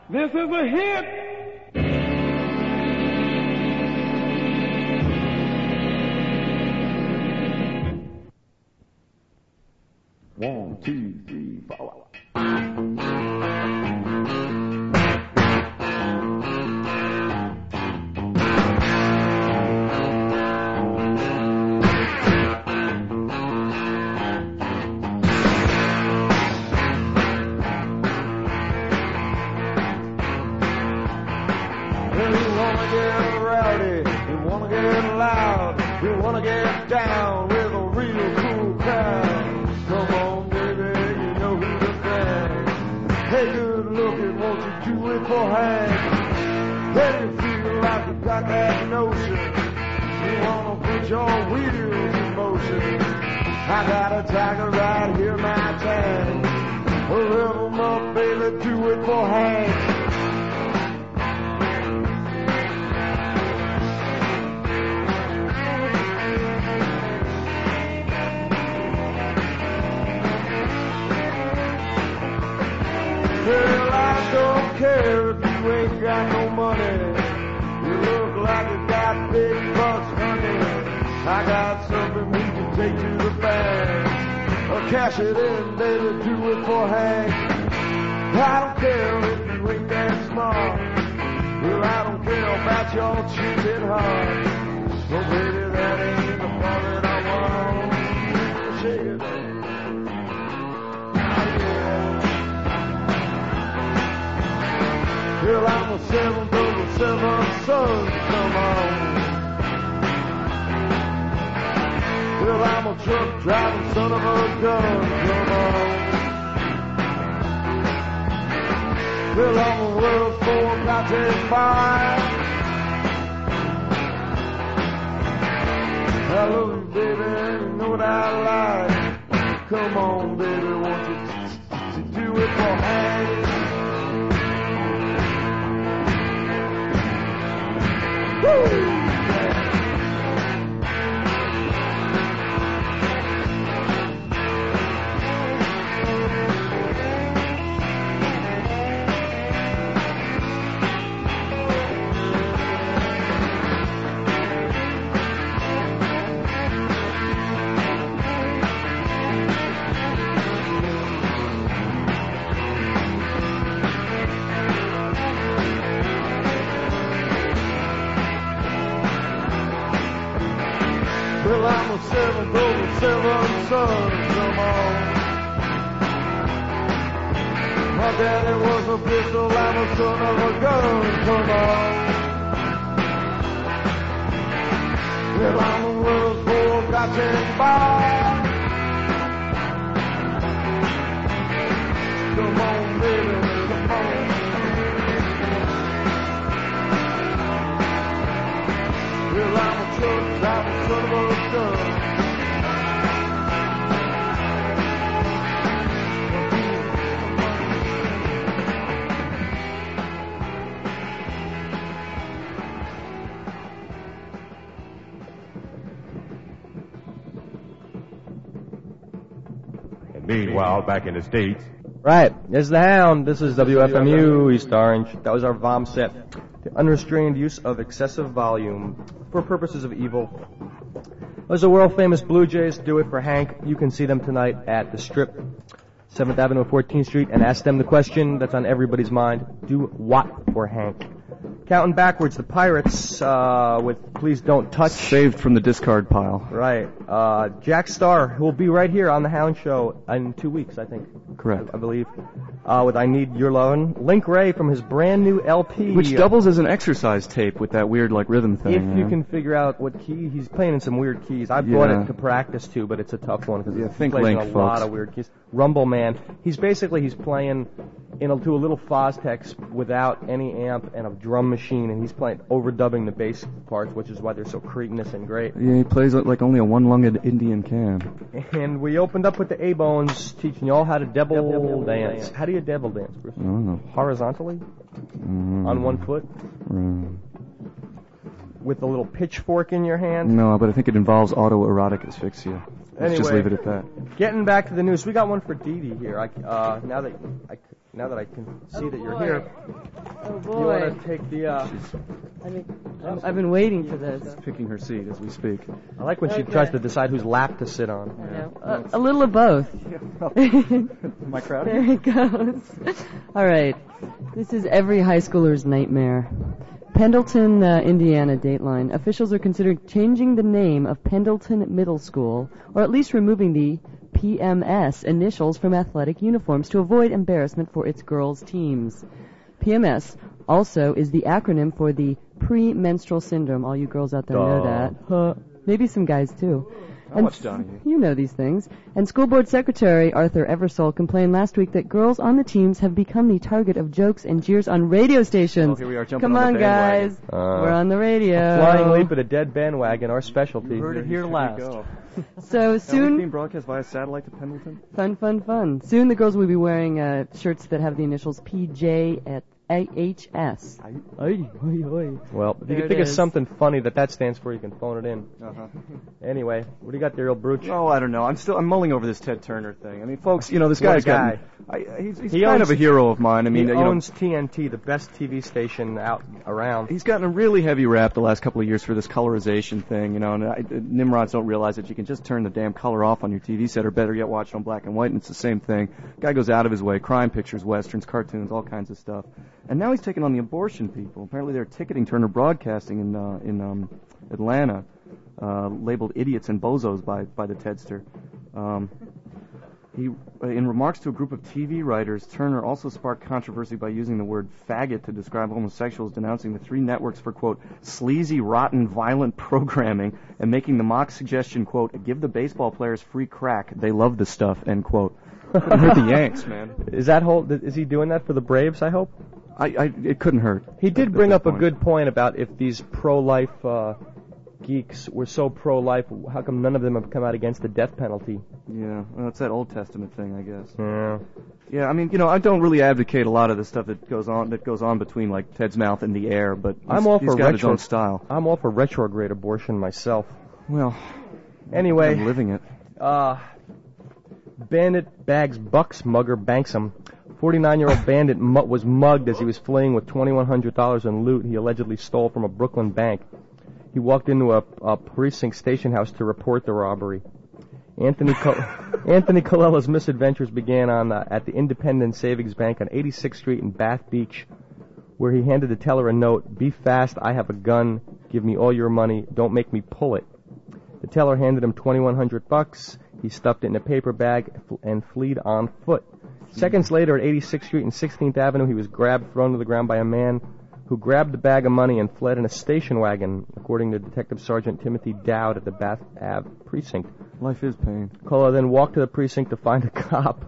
This is a hit. One, two, three, four. We wanna get down with a real cool crowd. Come on, baby, you know who to thank. Hey, good looking, won't you do it for Hank? Hey, you feel like you got that notion. You wanna put your wheels in motion. I got a tiger right here, my tank. Rev 'em up, baby, do it for Hank. Well, I don't care if you ain't got no money. You look like you got big bucks, honey. I got something we can take to the bank. Cash it in, baby, do it for Hank. I don't care if you ain't that smart. Well, I don't care about your cheating heart. So, baby, that ain't the part that I want. Shake it. Well, I'm a 777 son, come on. Well, I'm a truck driving son of a gun, come on. Well, I'm a world 4 Goddamn fire. I love you, baby, you know what I like. Come on, baby, won't you do it for Hank? Woo! Well, I'm a 707 son, come on. My daddy was a pistol, I'm a son of a gun, come on. Well, I'm a world 4 Goddamn fire. Come on, baby, come on. Well, I'm a truck driving son of a gun. And meanwhile, back in the States. Right, there's the Hound. This is WFMU East Orange. That was our VOM set. The unrestrained use of excessive volume for purposes of evil. Those are world-famous Blue Jays. Do it for Hank. You can see them tonight at the Strip, 7th Avenue and 14th Street, and ask them the question that's on everybody's mind. Do what for Hank? Counting backwards, the Pirates with Please Don't Touch. Saved from the discard pile. Right. Jack Starr, who will be right here on the Hound Show in 2 weeks, I think. Correct. I believe. With I Need Your Lovin'. Link Ray from his brand new LP. Which doubles as an exercise tape with that weird, like, rhythm thing. If you can figure out what key, he's playing in some weird keys. I bought it to practice to, but it's a tough one because he plays in a lot of weird keys. Rumble Man. He's playing to a little Fostex without any amp and a drum machine, and he's playing overdubbing the bass parts, which is why they're so creatinous and great. Yeah, he plays like only a one-lunged Indian can. And we opened up with the A-Bones, teaching you all how to devil dance. How do you devil dance, Bruce? I don't know. Horizontally? On one foot? With a little pitchfork in your hand? No, but I think it involves autoerotic asphyxia. Let's just leave it at that. Getting back to the news, we got one for Dee Dee here. now that I can see that you're here, Oh, you boy. want to take the... I've been waiting for this. She's picking her seat as we speak. I like when she tries to decide whose lap to sit on. Yeah. A little of both. Am I crowded? There it goes. All right. This is every high schooler's nightmare. Pendleton, Indiana, Dateline. Officials are considering changing the name of Pendleton Middle School, or at least removing the PMS initials from athletic uniforms to avoid embarrassment for its girls' teams. PMS also is the acronym for the premenstrual syndrome. All you girls out there know that. Maybe some guys too. How much, Donnie? You know these things. And School Board Secretary Arthur Eversole complained last week that girls on the teams have become the target of jokes and jeers on radio stations. Oh, here we are jumping Come on on, the guys. bandwagon. We're on the radio. A flying leap at a dead bandwagon, our specialty. You heard it here last. So soon... being broadcast via satellite to Pendleton? Fun. Soon the girls will be wearing shirts that have the initials PJ at AHS. Well, if you There can it think of is. something funny that stands for, you can phone it in. Anyway, what do you got there, old brooch? Oh, I don't know. I'm mulling over this Ted Turner thing. I mean, folks, you know, this guy's guy. He's He kind of owns- a hero of mine. I mean, he you know, owns TNT, the best TV station out around. he's gotten a really heavy rap the last couple of years for this colorization thing, you know, and Nimrods don't realize that you can just turn the damn color off on your TV set, or better yet, watch it on black and white, and it's the same thing. Guy goes out of his way, crime pictures, westerns, cartoons, all kinds of stuff. And now he's taking on the abortion people. Apparently they're ticketing Turner Broadcasting in Atlanta, labeled idiots and bozos by the Tedster. In remarks to a group of TV writers, Turner also sparked controversy by using the word faggot to describe homosexuals, denouncing the three networks for, quote, sleazy, rotten, violent programming, and making the mock suggestion, quote, give the baseball players free crack. They love the stuff, end quote. Couldn't hurt the Yanks, man. Is he doing that for the Braves, I hope? It couldn't hurt. He did bring up a good point about if these pro-life geeks were so pro-life, how come none of them have come out against the death penalty? Yeah, well, it's that Old Testament thing, I guess. Yeah. Yeah, I mean, you know, I don't really advocate a lot of the stuff that goes on between like Ted's mouth and the air, but he's got his own style. I'm all for retrograde abortion myself. Well, anyway, I'm living it. Bandit bags bucks mugger banks him. 49-year-old bandit was mugged as he was fleeing with $2,100 in loot he allegedly stole from a Brooklyn bank. He walked into a precinct station house to report the robbery. Anthony Colella's misadventures began at the Independent Savings Bank on 86th Street in Bath Beach, where he handed the teller a note, "Be fast, I have a gun, give me all your money, don't make me pull it." The teller handed him $2,100. He stuffed it in a paper bag and fled on foot. Seconds later, at 86th Street and 16th Avenue, he was grabbed, thrown to the ground by a man who grabbed the bag of money and fled in a station wagon, according to Detective Sergeant Timothy Dowd at the Bath Ave precinct. Life is pain. Cola then walked to the precinct to find a cop.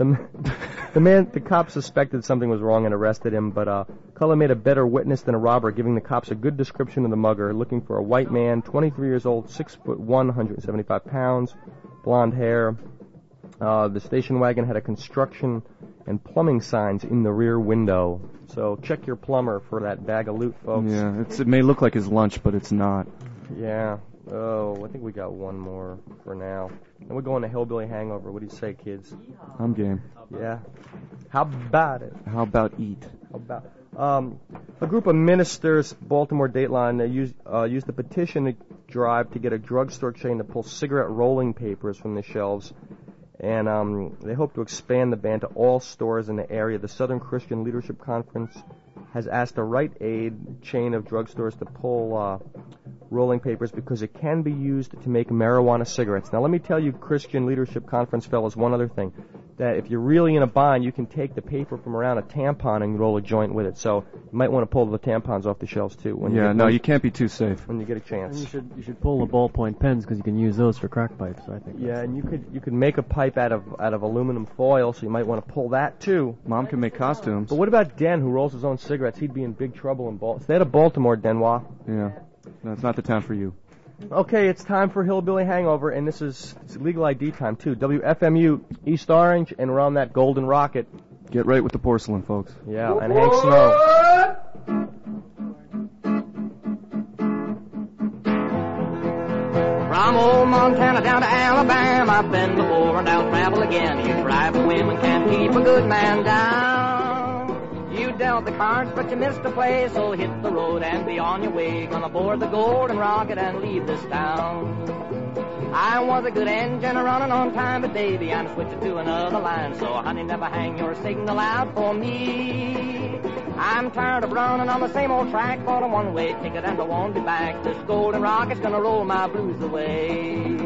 The cop suspected something was wrong and arrested him, but Cola made a better witness than a robber, giving the cops a good description of the mugger, looking for a white man, 23 years old, 6'1", 175 pounds, blonde hair. The station wagon had a construction and plumbing signs in the rear window. So check your plumber for that bag of loot, folks. Yeah, it may look like his lunch, but it's not. Yeah. Oh, I think we got one more for now. And we're going to Hillbilly Hangover. What do you say, kids? I'm game. Yeah. How about it? How about eat? How about a group of ministers, Baltimore Dateline, used a petition drive to get a drugstore chain to pull cigarette rolling papers from the shelves. And they hope to expand the ban to all stores in the area. The Southern Christian Leadership Conference has asked a Rite Aid chain of drugstores to pull rolling papers because it can be used to make marijuana cigarettes. Now, let me tell you, Christian Leadership Conference fellows, one other thing. That if you're really in a bind, you can take the paper from around a tampon and roll a joint with it. So you might want to pull the tampons off the shelves, too. You can't be too safe. When you get a chance. And you should pull the ballpoint pens because you can use those for crack pipes, I think. Yeah, and you could make a pipe out of aluminum foil, so you might want to pull that, too. Mom can make costumes. But what about Den, who rolls his own cigarettes? He'd be in big trouble in Baltimore. Stay out of Baltimore, Denois. Yeah. No, it's not the town for you. Okay, it's time for Hillbilly Hangover, and it's legal ID time, too. WFMU, East Orange, and we're on that golden rocket. Get right with the porcelain, folks. Yeah, and Hank Snow. From old Montana down to Alabama, I've been before and I'll travel again. You private women can't keep a good man down. dealt the cards, but you missed the play, so hit the road and be on your way. Gonna board the Golden Rocket and leave this town. I was a good engine running on time, but baby, I'm switching to another line. So honey, never hang your signal out for me. I'm tired of running on the same old track, bought a one-way ticket and I won't be back. This Golden Rocket's gonna roll my blues away.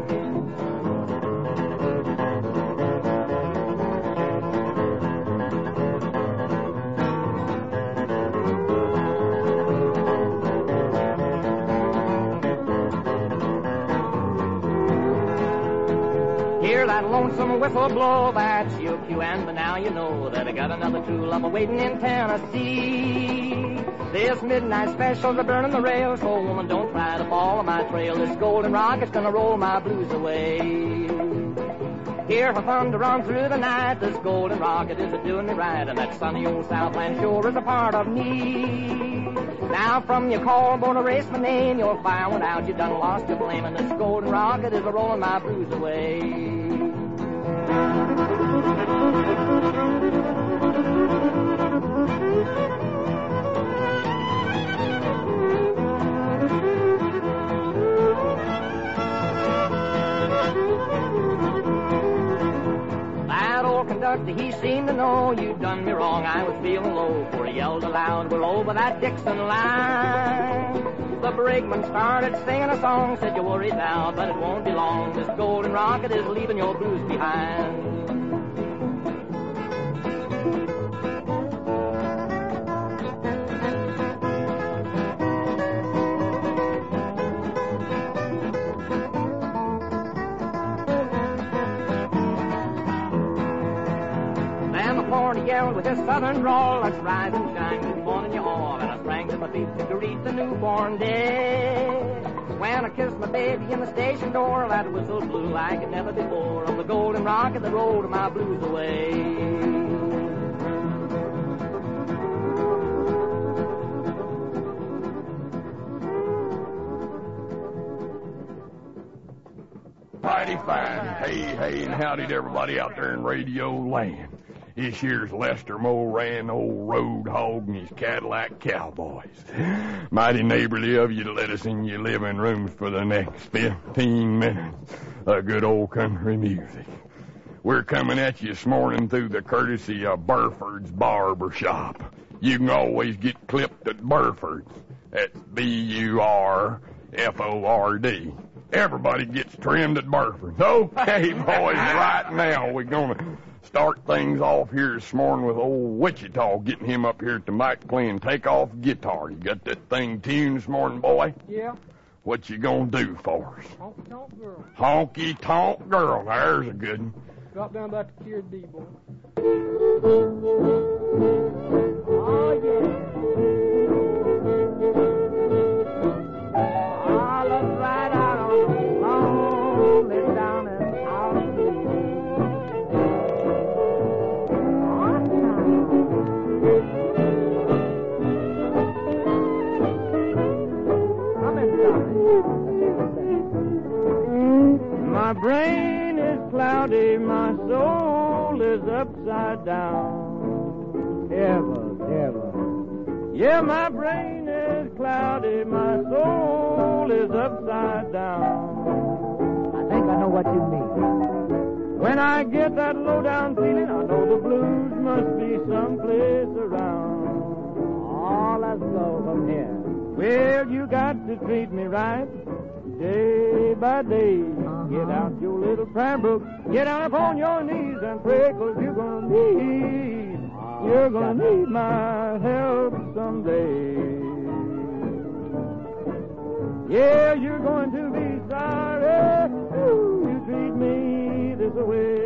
Hear that lonesome whistle blow, that's your cue, and now you know that I got another true love waiting in Tennessee. This midnight special's a burning the rails, so woman, don't try to follow my trail. This Golden Rocket's gonna roll my blues away. Hear her thunder run through the night, this Golden Rocket is a-doing me right, and that sunny old Southland sure is a part of me. Now from your callboard erase my name, you'll find one out you done lost your blame, and this Golden Rocket is a-rolling my blues away. Conductor, he seemed to know you'd done me wrong. I was feeling low, for he yelled aloud, we're over that Dixon line. The brakeman started singing a song, said you worried now, but it won't be long. This Golden Rocket is leaving your blues behind. He yelled with his southern drawl, let's rise and shine, good morning you all. And I sprang to my feet to greet the newborn day. When I kissed my baby in the station door, that whistle blew like it never before, of the Golden Rocket that rolled my blues away. Mighty fine. Hey, hey, and howdy to everybody out there in radio land. This here's Lester Moran, old road hog, and his Cadillac Cowboys. Mighty neighborly of you to let us in your living rooms for the next 15 minutes of good old country music. We're coming at you this morning through the courtesy of Burford's Barber Shop. You can always get clipped at Burford's. That's B-U-R-F-O-R-D. Everybody gets trimmed at Burford's. Okay, boys, right now we're going to start things off here this morning with old Wichita, getting him up here at the mic playing Takeoff guitar. You got that thing tuned this morning, boy? Yeah. What you gonna do for us? Honky Tonk Girl. Honky Tonk Girl. There's a good one. Drop down about the Tier D, boy. Oh, yeah. Oh, let's ride out on the lonely down and out of my brain is cloudy, my soul is upside down. Ever. Yeah, my brain is cloudy, my soul is upside down. I think I know what you mean. When I get that low-down feeling, I know the blues must be someplace around. Oh, let's go from here. Well, you got to treat me right, day by day. Get out your little prayer book, get down upon your knees and pray, 'cause you're gonna need my help someday. Yeah, you're going to be sorry you treat me this way.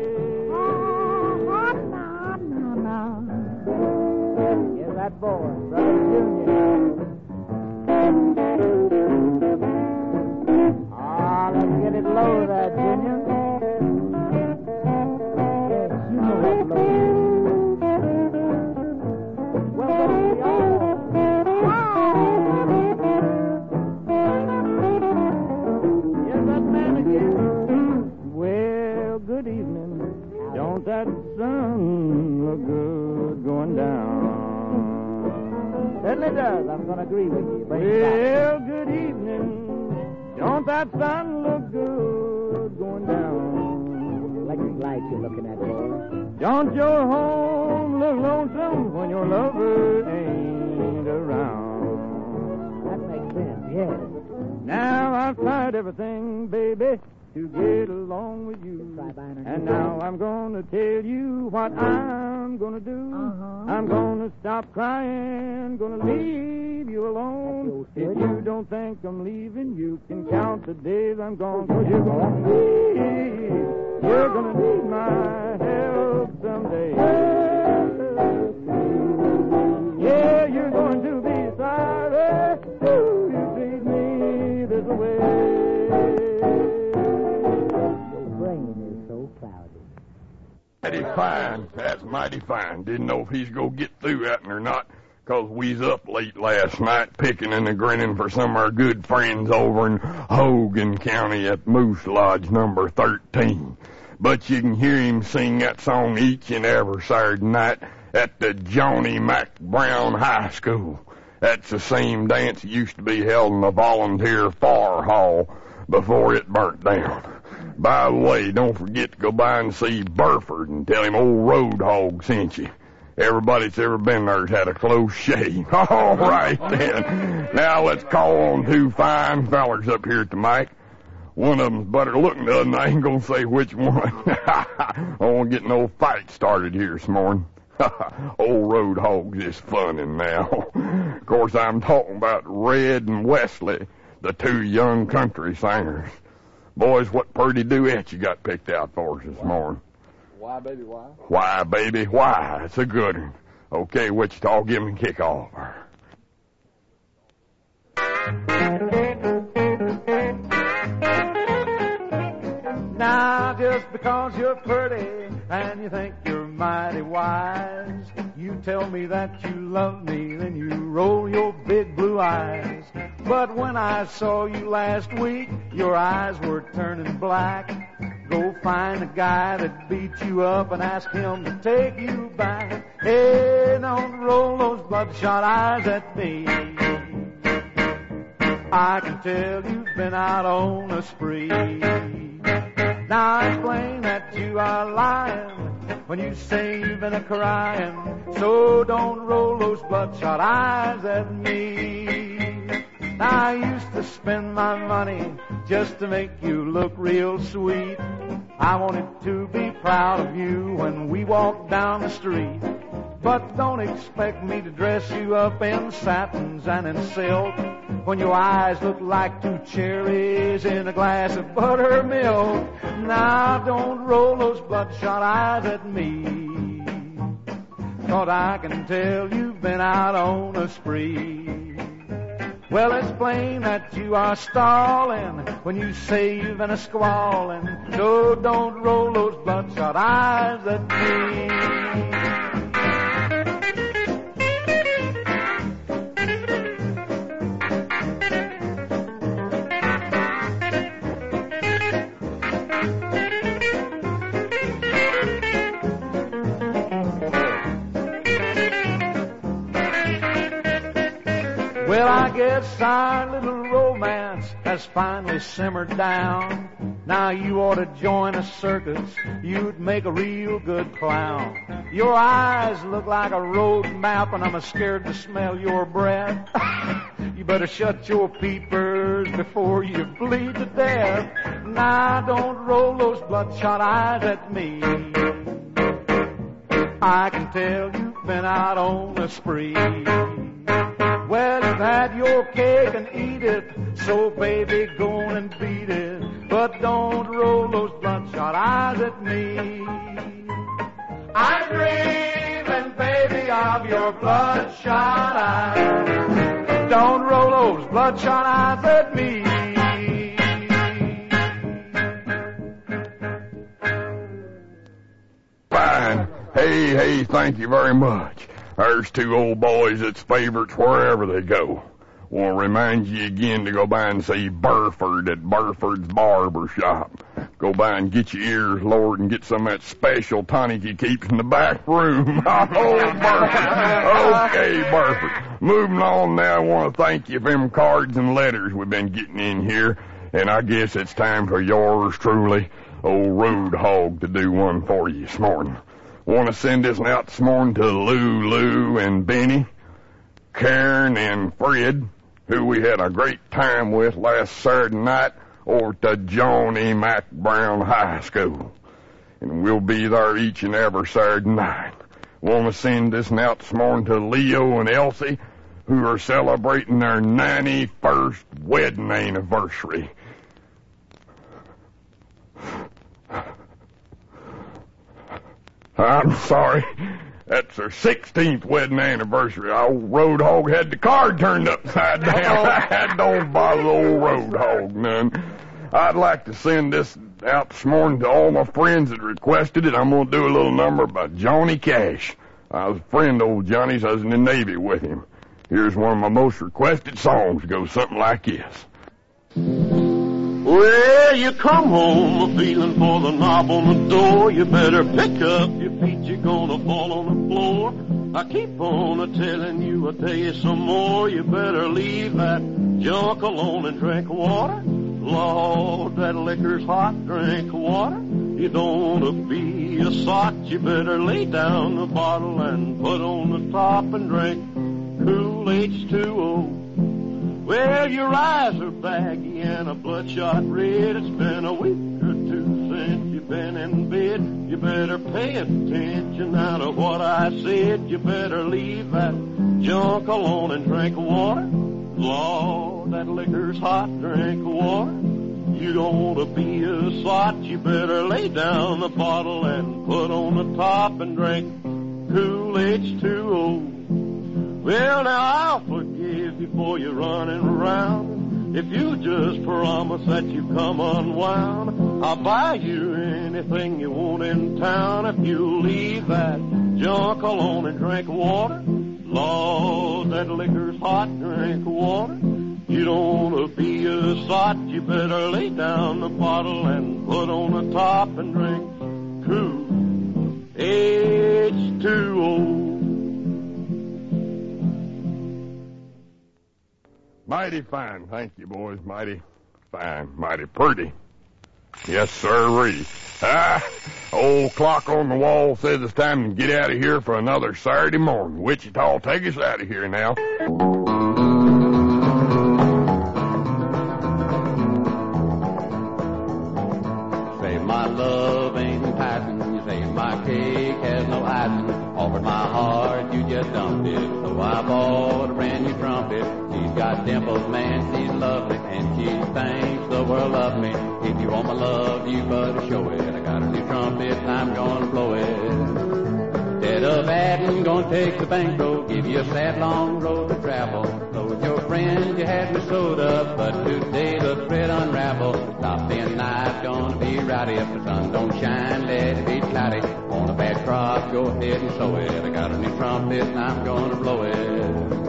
No. Yeah, that boy, Brother Junior. Let's get it low there, Junior. Yes, you know what low is. Well, yes, that man again. Well, good evening. Don't that sun look good going down? Certainly does. I'm going to agree with you. Bring it Well, good evening. Don't that sun look good going down? Electric lights you're looking at, boy. Don't your home look lonesome when your lover ain't around? That makes sense, yes. Now I've tried everything, baby, to get along with you. And now I'm gonna tell you what I'm gonna do. I'm gonna stop crying, gonna leave you alone. If you don't think I'm leaving, you can count the days I'm gone. 'Cause you're gonna need my help someday. Yeah, you're going to be sorry. Ooh, you treat me this way. Mighty fine. That's mighty fine. Didn't know if he's gonna get through that or not, 'cause we's up late last night picking and grinning for some of our good friends over in Hogan County at Moose Lodge number 13. But you can hear him sing that song each and every Saturday night at the Johnny Mac Brown High School. That's the same dance that used to be held in the volunteer fire hall before it burnt down. By the way, don't forget to go by and see Burford and tell him old Road Hog sent you. Everybody that's ever been there's had a close shave. All right, then. Now let's call on two fine fellers up here at the mic. One of them's better looking than the other, and I ain't gonna say which one. I won't get no fight started here this morning. Old Road Hog's is funny now. Of course, I'm talking about Red and Wesley, the two young country singers. Boys, what pretty duet you got picked out for us this morning? Why, baby, why? Why, baby, why? It's a good one. Okay, Wichita, give me a kick off. Now, just because you're pretty and you think you're mighty wise, you tell me that you love me, then you roll your big blue eyes. But when I saw you last week, your eyes were turning black. Go find a guy that beat you up and ask him to take you back. Hey, don't roll those bloodshot eyes at me. I can tell you've been out on a spree. Now explain that you are lying when you say you've been a-crying. So don't roll those bloodshot eyes at me. Now I used to spend my money just to make you look real sweet. I wanted to be proud of you when we walked down the street. But don't expect me to dress you up in satins and in silk when your eyes look like two cherries in a glass of buttermilk. Now don't roll those bloodshot eyes at me, 'cause I can tell you've been out on a spree. Well, explain that you are stalling when you say you've been a-squalling. So don't roll those bloodshot eyes at me. Well, I guess our little romance has finally simmered down. Now you ought to join a circus. You'd make a real good clown. Your eyes look like a road map, and I'm scared to smell your breath. You better shut your peepers before you bleed to death. Now don't roll those bloodshot eyes at me. I can tell you've been out on a spree. Well, you've had your cake and eat it, so baby, go on and beat it. But don't roll those bloodshot eyes at me. I'm dreaming, baby, of your bloodshot eyes. Don't roll those bloodshot eyes at me. Fine. Hey, thank you very much. There's two old boys that's favorites wherever they go. Want to remind you again to go by and see Burford at Burford's Barber Shop. Go by and get your ears lowered and get some of that special tonic he keeps in the back room. Oh, Burford. Okay, Burford. Moving on now, I want to thank you for them cards and letters we've been getting in here. And I guess it's time for yours truly, old Road Hog, to do one for you this morning. Want to send this one out this morning to Lou and Benny, Karen and Fred, who we had a great time with last Saturday night over to Johnny Mac Brown High School. And we'll be there each and every Saturday night. Want to send this one out this morning to Leo and Elsie, who are celebrating their 91st wedding anniversary. I'm sorry. That's their 16th wedding anniversary. Old Road Hog had the card turned upside down. That don't bother the old Road Hog none. I'd like to send this out this morning to all my friends that requested it. I'm going to do a little number by Johnny Cash. I was a friend of old Johnny's. I was in the Navy with him. Here's one of my most requested songs. It goes something like this. Well, you come home a-feeling for the knob on the door. You better pick up your feet, you're gonna fall on the floor. I keep on a-telling you, I'll tell you some more. You better leave that junk alone and drink water. Lord, that liquor's hot, drink water. You don't want to be a sot, you better lay down the bottle and put on the top and drink cool H2O. Well, your eyes are baggy and a bloodshot red. It's been a week or two since you've been in bed. You better pay attention now to what I said. You better leave that junk alone and drink water. Lord, that liquor's hot, drink water. You don't want to be a sot, you better lay down the bottle and put on the top and drink cool H2O. Well, now I'll forgive you for you running around. If you just promise that you come unwound, I'll buy you anything you want in town if you leave that junk alone and drink water. Lord, that liquor's hot, drink water. You don't want to be a sot, you better lay down the bottle and put on the top and drink cool H2O. Mighty fine. Thank you, boys. Mighty fine. Mighty pretty. Yes, sirree. Old clock on the wall says it's time to get out of here for another Saturday morning. Wichita, take us out of here now. Say my love ain't enticing. You say my cake has no icing. Offered my heart, you just dumped it. So I bought a brand new trumpet. She's got dimples, man, she's lovely, and she thinks the world of me. If you want my love, you better show it. I got a new trumpet, I'm gonna blow it. Instead of adding, gonna take the bank road, give you a sad long road to travel. Told your friends you had me sewed up, but today the thread unraveled. Stop being nice, gonna be rowdy. If the sun don't shine, let it be cloudy. On a bad crop, go ahead and sow it. I got a new trumpet, and I'm gonna blow it.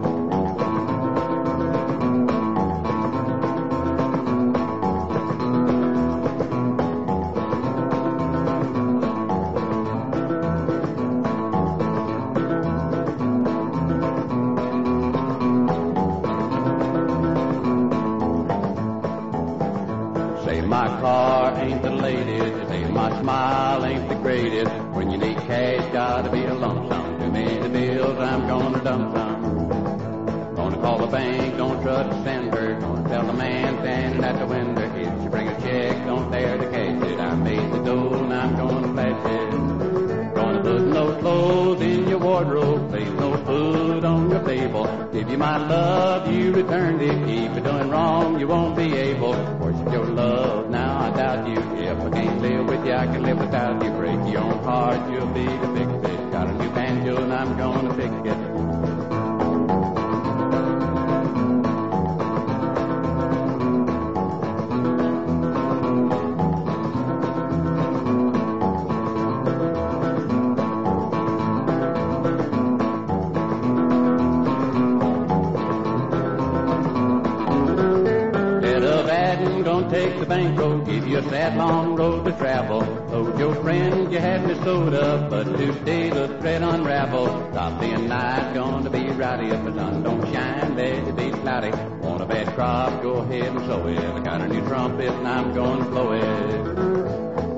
My car ain't the latest, say my smile ain't the greatest. When you need cash, gotta be a lump sum. Too many bills, I'm gonna dump some. Gonna call the bank, don't trust the sender. Gonna tell the man standing at the window, if you bring a check, don't dare to cash it. I made the dough and I'm gonna flash it. Gonna put no clothes in your wardrobe, place no food on your table. Give you my love, you returned it. Keep it doing wrong, you won't be able. Worship your love, now I doubt you. If I can't live with you, I can live without you. Break your own heart, you'll be the big fish. Got a new banjo and I'm gonna pick it. get the bankroll, give you a sad long road to travel. Told your friends you had me sewed up, but today the thread unravel. Stop being nice, gonna be rowdy. If the sun don't shine, let it be cloudy. Want a bad crop, go ahead and sow it. I got a new trumpet and I'm gonna blow it.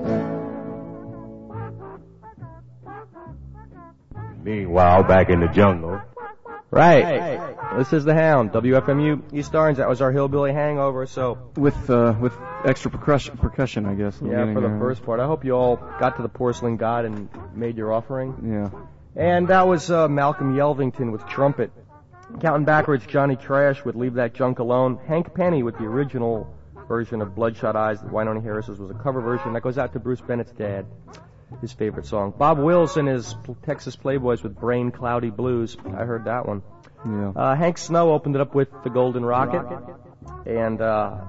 Meanwhile, back in the jungle. Right. This is the Hound, WFMU East Orange. That was our Hillbilly Hangover. So with extra percussion, I guess. Yeah, for the first part. I hope you all got to the Porcelain God and made your offering. Yeah. And that was Malcolm Yelvington with trumpet. Counting backwards, Johnny Trash with Leave That Junk Alone. Hank Penny with the original version of Bloodshot Eyes that Wynonie Harris's was a cover version. That goes out to Bruce Bennett's dad, his favorite song. Bob Wills and his Texas Playboys with Brain Cloudy Blues. I heard that one. Yeah. Hank Snow opened it up with The Golden Rocket. And,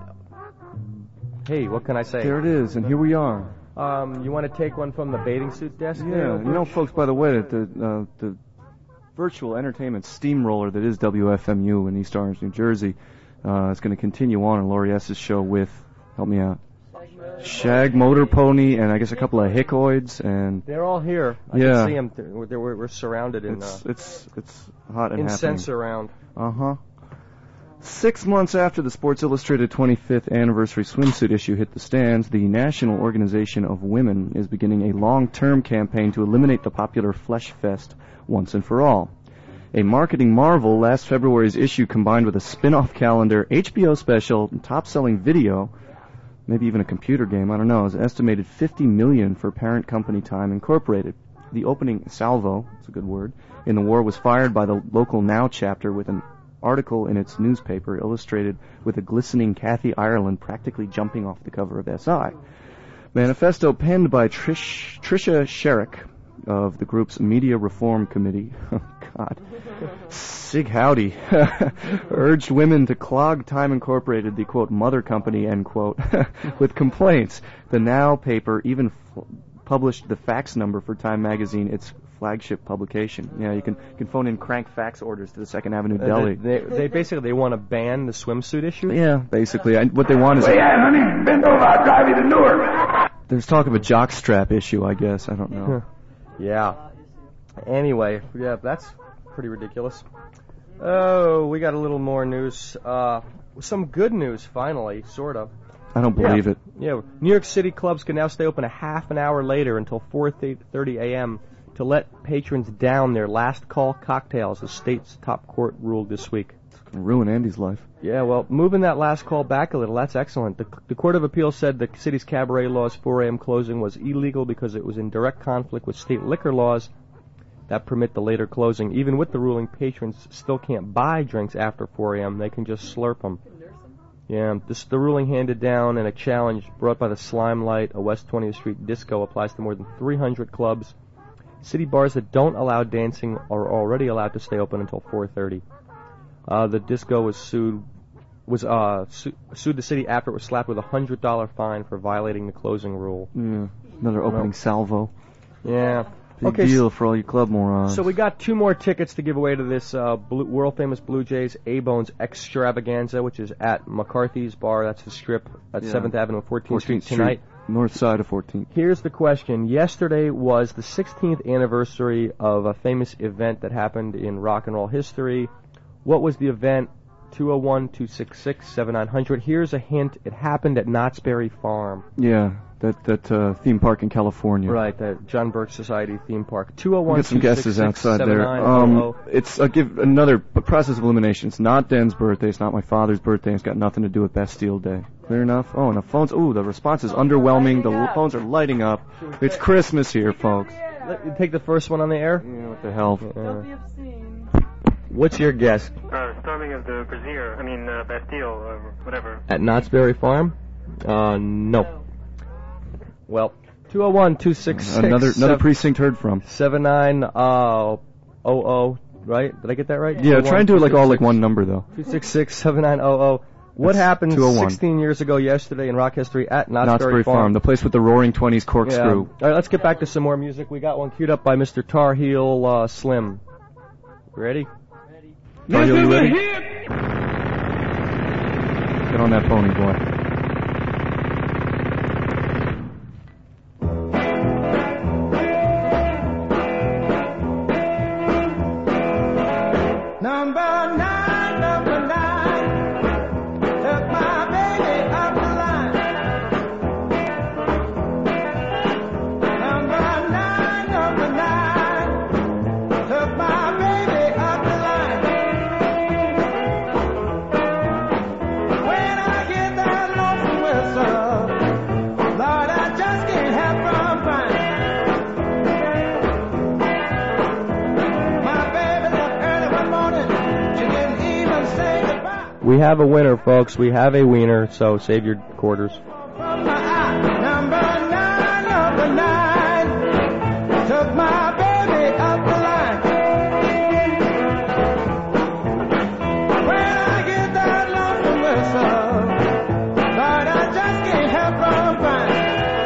hey, what can I say? There it is, and here we are. You want to take one from the bathing suit desk? Yeah, you know, folks, by the way, that the virtual entertainment steamroller that is WFMU in East Orange, New Jersey, is going to continue on Laurie S.'s show with, help me out, Shag, Motor Pony, and I guess a couple of Hickoids, and they're all here. I can see them. We're surrounded in. It's hot and incense happening. around. 6 months after the Sports Illustrated 25th anniversary swimsuit issue hit the stands, the National Organization of Women is beginning a long-term campaign to eliminate the popular Flesh Fest once and for all. A marketing marvel, last February's issue combined with a spin-off calendar, HBO special, and top-selling video, maybe even a computer game, I don't know, is estimated $50 million for parent company Time Incorporated. The opening salvo, it's a good word, in the war was fired by the local Now chapter with an article in its newspaper illustrated with a glistening Kathy Ireland practically jumping off the cover of SI. Manifesto penned by Tricia Sherrick of the group's Media Reform Committee, oh God, Sig Howdy, urged women to clog Time Incorporated, the quote mother company, end quote, with complaints. The Now paper even published the fax number for Time magazine, its flagship publication. Yeah, you can phone in crank fax orders to the 2nd Avenue Deli. They basically want to ban the swimsuit issue? Yeah, basically. What they want is... Well, yeah, honey, bend over, I'll drive you to Newark. There's talk of a jockstrap issue, I guess. I don't know. Yeah. Anyway, yeah, that's pretty ridiculous. Oh, we got a little more news. Some good news, finally, sort of. I don't believe it. Yeah, New York City clubs can now stay open a half an hour later until 4:30 a.m. to let patrons down their last call cocktails, the state's top court ruled this week. It's going to ruin Andy's life. Yeah, well, moving that last call back a little, that's excellent. The Court of Appeal said the city's cabaret law's 4 a.m. closing was illegal because it was in direct conflict with state liquor laws that permit the later closing. Even with the ruling, patrons still can't buy drinks after 4 a.m. They can just slurp them. Yeah, the ruling handed down and a challenge brought by the Slime Light, a West 20th Street disco, applies to more than 300 clubs. City bars that don't allow dancing are already allowed to stay open until 4:30. The disco was sued the city after it was slapped with a $100 fine for violating the closing rule. Yeah, another opening salvo. Yeah. Big deal for all you club morons. So we got 2 more tickets to give away to this world-famous Blue Jays A-Bones extravaganza, which is at McCarthy's Bar. That's the Strip at 7th Avenue, 14th Street tonight. North side of 14th. Here's the question. Yesterday was the 16th anniversary of a famous event that happened in rock and roll history. What was the event? 201-266-7900. Here's a hint. It happened at Knott's Berry Farm. Yeah, that theme park in California. Right, that John Burke Society theme park. 201-266-7900. Get some guesses outside there. It's give another process of elimination. It's not Den's birthday. It's not my father's birthday. It's got nothing to do with Bastille Day. Clear enough? Oh, and the phones. Ooh, the response is underwhelming. The phones are lighting up. It's Christmas here, folks. You take the first one on the air? Yeah, what the hell? What's your guess? Storming of the Bastille, or whatever. At Knott's Berry Farm? No. Well, 201-266. Another precinct heard from. 7900, right? Did I get that right? Yeah, try and do it all like one number though. 266-7900. What happened 16 years ago yesterday in rock history at Knott's Berry Farm? The place with the Roaring Twenties corkscrew. Yeah. All right, let's get back to some more music. We got one queued up by Mr. Tar Heel Slim. Ready? Tar Heel, you ready? Get on that pony, boy. Number 9, number 9, took my baby up the line. Number 9, took my baby up the line. When I get that lonesome whistle, Lord, I just can't help from crying. My baby left early one morning, she didn't even say goodbye. We have a winner, folks. We have a wiener, so save your quarters. Number 9, took my baby up the line. When I get that lonesome whistle, Lord, I just can't help from crying.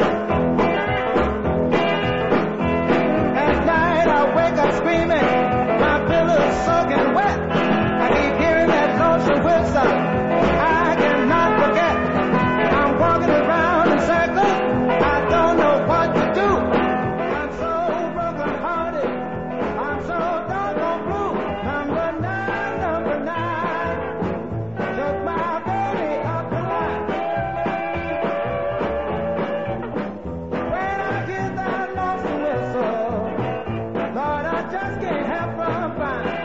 At night I wake up screaming, my pillow's soaking wet. I keep hearing that lonesome whistle, I cannot forget. I'm walking around in circles, I don't know what to do. I'm so broken hearted, I'm so doggone blue. Number 9, took my baby up the line. When I get that lonesome whistle, Lord, I just can't help from crying.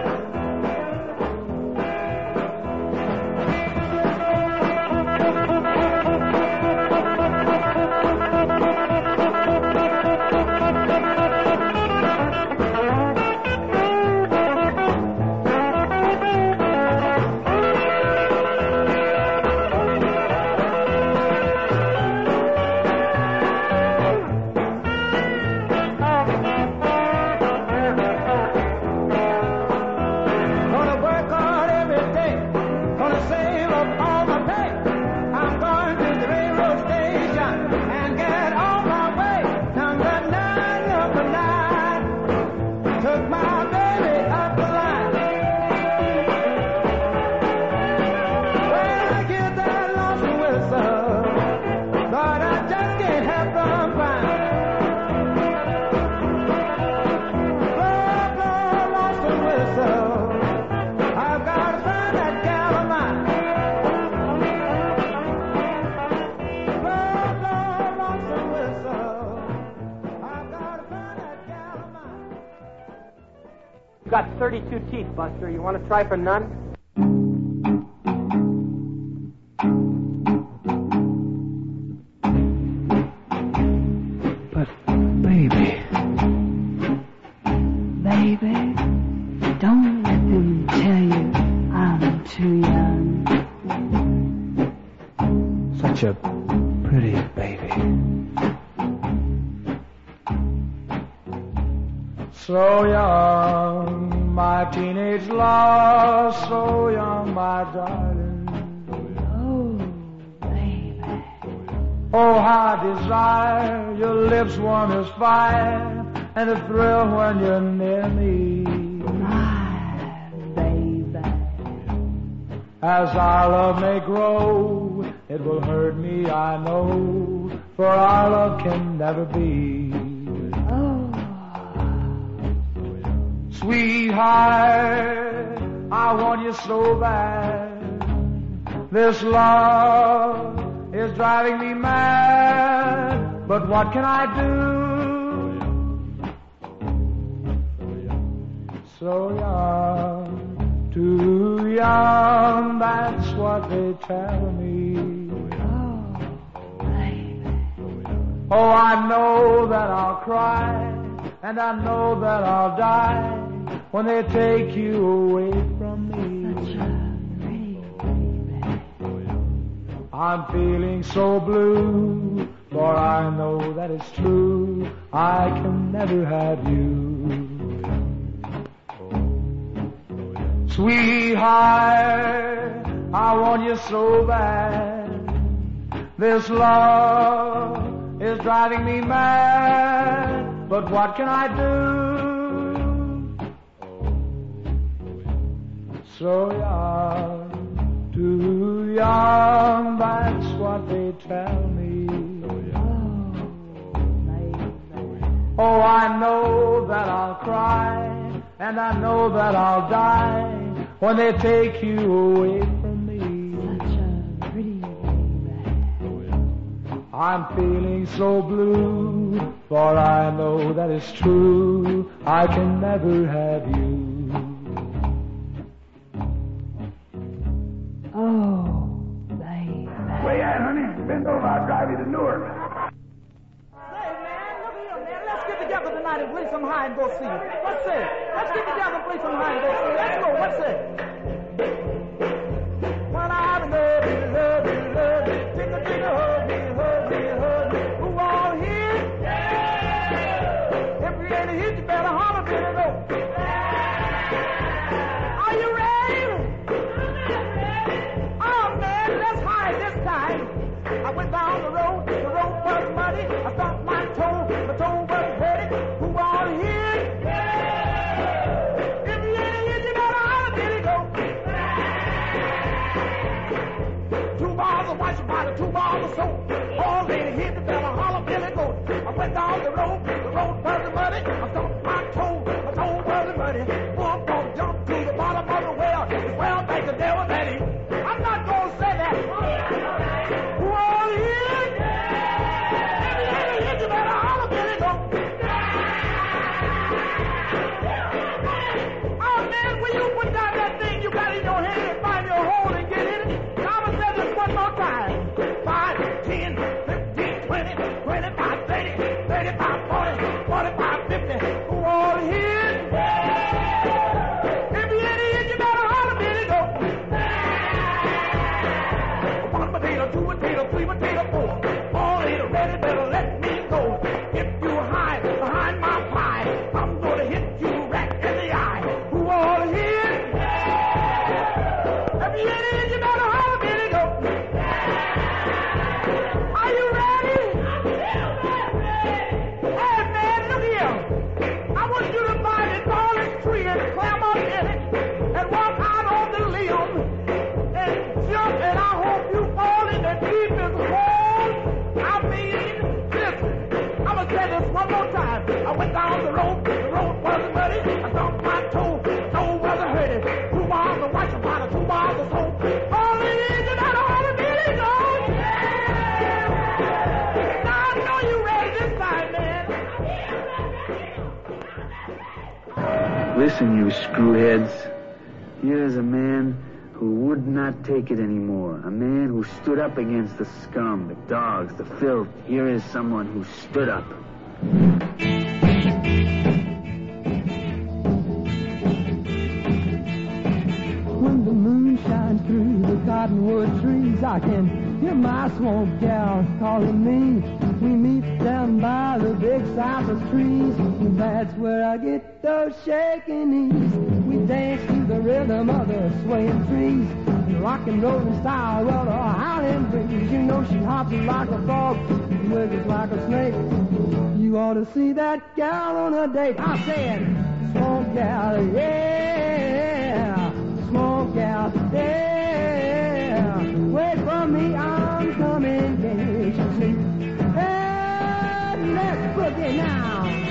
Gonna work hard every day, gonna save up all my pay. I'm going to the railroad station and get on my way. Number 9, took my baby up the line. When I get that lonesome whistle, Lord, I just can't help from crying. Blow, blow, lonesome whistle, I've got to find that gal of mine. Blow, blow, lonesome whistle, I've got to find that gal of mine. You got 32 teeth, Buster. You want to try for none? But, baby, don't let them tell you I'm too young. Such a pretty baby. So young, my teenage love, so young, my darling. Oh, how I desire your lips warm as fire, and the thrill when you're near me. My baby. As our love may grow, it will hurt me, I know, for our love can never be. Sweetheart, I want you so bad. This love is driving me mad, but what can I do? So young, too young, that's what they tell me. Oh, I know that I'll cry, and I know that I'll die when they take you away from me. I'm feeling so blue, for I know that it's true, I can never have you. Sweetheart, I want you so bad. This love is driving me mad, but what can I do? So young, too young, that's what they tell me. Oh, I know that I'll cry, and I know that I'll die when they take you away from me. Such a pretty I'm feeling so blue, for I know that it's true, I can never have you. Oh, baby. Where you at, honey? Bend over, I'll drive you to Newark. Let's get together tonight and play some hide and go see. What's that? Let's get together and play some hide and go see. Let's go. What's that? When I'm in love, tickle, tickle, hug me, hug me, hug me. Who all here? If you ain't hit, you better holler, Billy Go. Are you ready? Oh man, let's hide this time. I went down the road was muddy. I stopped my toe was ready. Who all here? If you ain't here, you better holler, Billy Go. 2 bars of white body, 2 bars of soap. All in here, you better holler, Billy Go. I went down the road was muddy. I stopped my toe was ready. One ball jumped to the bottom of the well. Well, thank the devil that he. I'm not gonna say that. Who all here? You better holler, Billy Go. Oh man, will you put down that thing you got in your hand and find your hole and get in it? I'm gonna say this one more time. 5, 10, 15, 20, 25, 30, 35, 40, 45, 50. Who all here? If you ain't here, you better holler, Billy Go. 1 potato, 2 potato, 3 potato, 4. All in ready, better let me go. If you hide behind my pie, I'm gonna hit you right in the eye. Who all here? If you ain't here, you better holler, Billy Go. Are you ready? Hey man, look here. I want you to find the tallest tree and climb up in it and walk out on the limb and jump, and I hope you fall in the deepest hole. I mean, listen, I'm gonna say this one more time. I went down the road wasn't muddy. I stomped my toe wasn't hurting. 2 bars of white water, 2 bars of soap. All it is, you gotta hold it, Billy Go. Now I know you ready this time, man. Listen, you screwheads. Here's a man who would not take it anymore. A man who stood up against the scum, the dogs, the filth. Here is someone who stood up. When the moon shines through the cottonwood trees, I can hear my swamp gal calling me. We meet down by the big cypress trees, and that's where I get those shaking knees. We dance to the rhythm of the swaying trees, and rock and roll style, well, the howling breeze. You know she hops like a frog, wiggles like a snake. You ought to see that gal on a date. I said, swamp gal, yeah, swamp gal, yeah. Wait for me, I'm coming, can't you see? Hey, let's boogie now.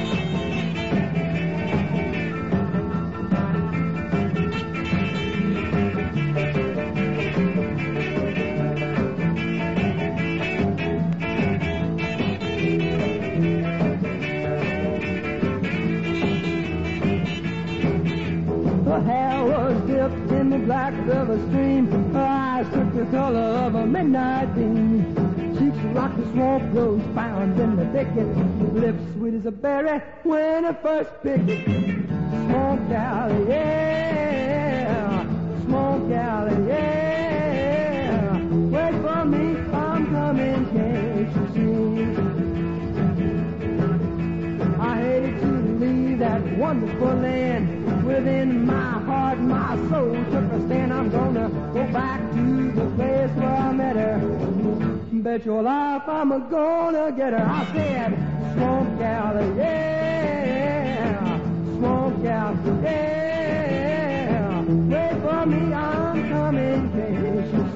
Her hair was dipped in the black river stream. Her eyes took the color of a midnight beam. Cheeks like the swamp rose found in the thicket. Lips sweet as a berry when I first picked it. Swamp gal, yeah. Swamp gal, yeah. Wait for me, I'm coming, can't you see? I hated to leave that wonderful land. Within my heart, my soul took a stand. I'm gonna go back to the place where I met her. Bet your life I'm gonna get her. I said, swamp gal, yeah. Swamp gal, yeah. Wait for me, I'm coming, can't you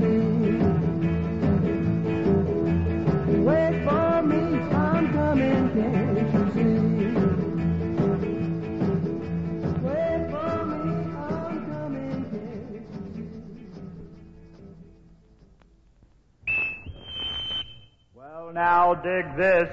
see? Wait for me, I'm coming, can't you see? Wait Now dig this.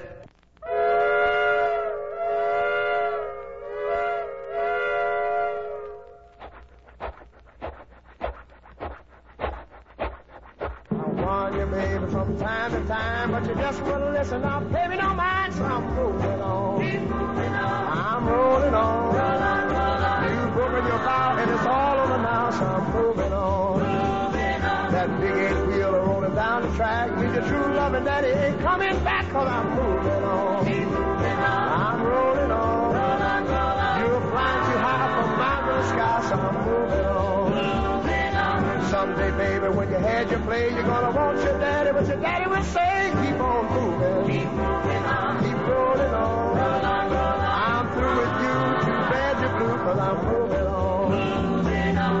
From time to time, but you just wouldn't listen. Now, baby, don't mind, so I'm moving on. I'm rolling on. You've broken your vow, and it's all over now, so I'm moving on. That big 8-wheel rolling down the track, need your true love, and daddy ain't coming back, cause I'm moving on. I'm rolling on. You're flying too high from mountain sky, so I'm moving on. Someday, baby, when you had your play, you're gonna want your daddy, but your daddy will say, keep on moving. Keep moving on. Keep rolling on. Roll on, roll on. I'm through with you, too bad you're blue, cause I'm moving on. Moving on.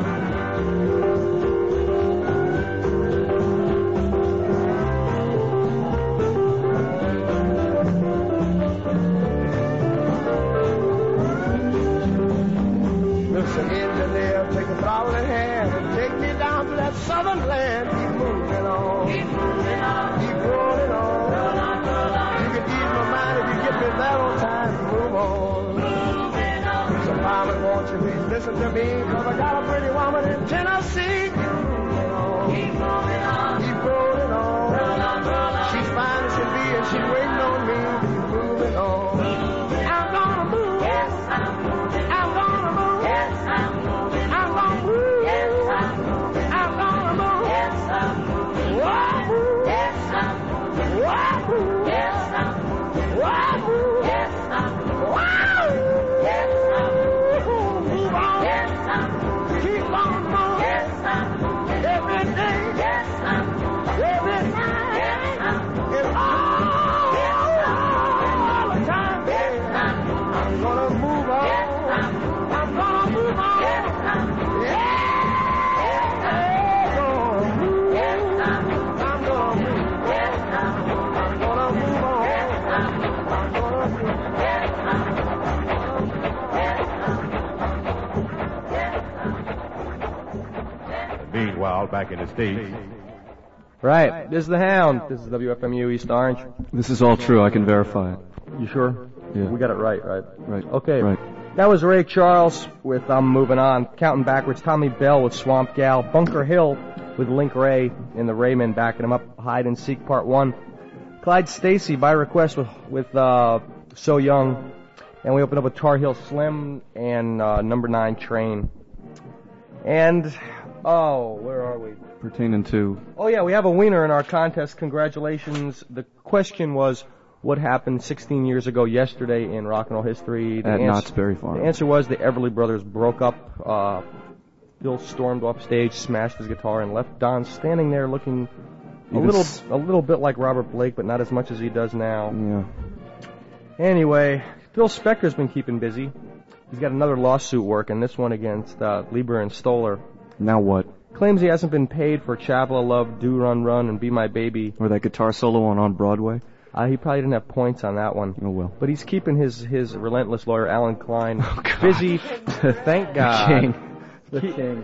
Mr. Engineer, take the throttle in hand and take me down to that southern land. Keep moving on. Keep moving on. Keep rolling on. Roll on, roll on. You can ease my mind if you get me there on time. Move on. Moving on. So mama, won't you please listen to me? Cause I got a pretty woman in Tennessee. Keep moving on. Keep moving on. Keep rolling on. Roll on, roll on. She's fine as can be and she's waiting on me. Keep moving on. I'm gonna move. Yes, I'm moving. I'm gonna move. Yes, I'm moving. I'm gonna move. Yes, I'm moving. I'm gonna move. Yes, I'm moving. Wahoo. Yes, I'm moving. Wahoo. Yes, I'm moving. Wahoo. Yes, I'm moving. Wahoo. Yes, I'm moving. Move on. Yes, I'm moving. Keep on moving. Yes, I'm moving. Every day. Yes, I'm moving. Every night. Yes, I'm moving. And all the time. Yes, I'm moving. I'm gonna move on. Yes, I'm moving. I'm gonna move on. Yes, I'm moving. Yeah. Meanwhile, back in the States. Right, this is the Hound. This is WFMU East Orange. This is all true. I can verify it. You sure? Yeah. We got it right? Right. Okay. Right. That was Ray Charles with I'm Moving On. Counting backwards, Tommy Bell with Swamp Gal. Bunker Hill with Link Ray and the Raymen backing him up. Hide and Seek Part 1. Clyde Stacy by request with So Young. And we opened up with Tar Heel Slim and Number 9 Train. And, where are we? Pertaining to... Oh, yeah, we have a winner in our contest. Congratulations. The question was, what happened 16 years ago yesterday in rock and roll history? At Knott's Berry Farm. The answer was the Everly Brothers broke up. Bill stormed off stage, smashed his guitar, and left Don standing there looking a little bit like Robert Blake, but not as much as he does now. Yeah. Anyway, Phil Spector's been keeping busy. He's got another lawsuit working, this one against Lieber and Stoller. Now what? Claims he hasn't been paid for Chapel of Love, Do Run Run, and Be My Baby. Or that guitar solo on Broadway? He probably didn't have points on that one. Oh, well. But he's keeping his relentless lawyer, Alan Klein, busy. Thank God. The king.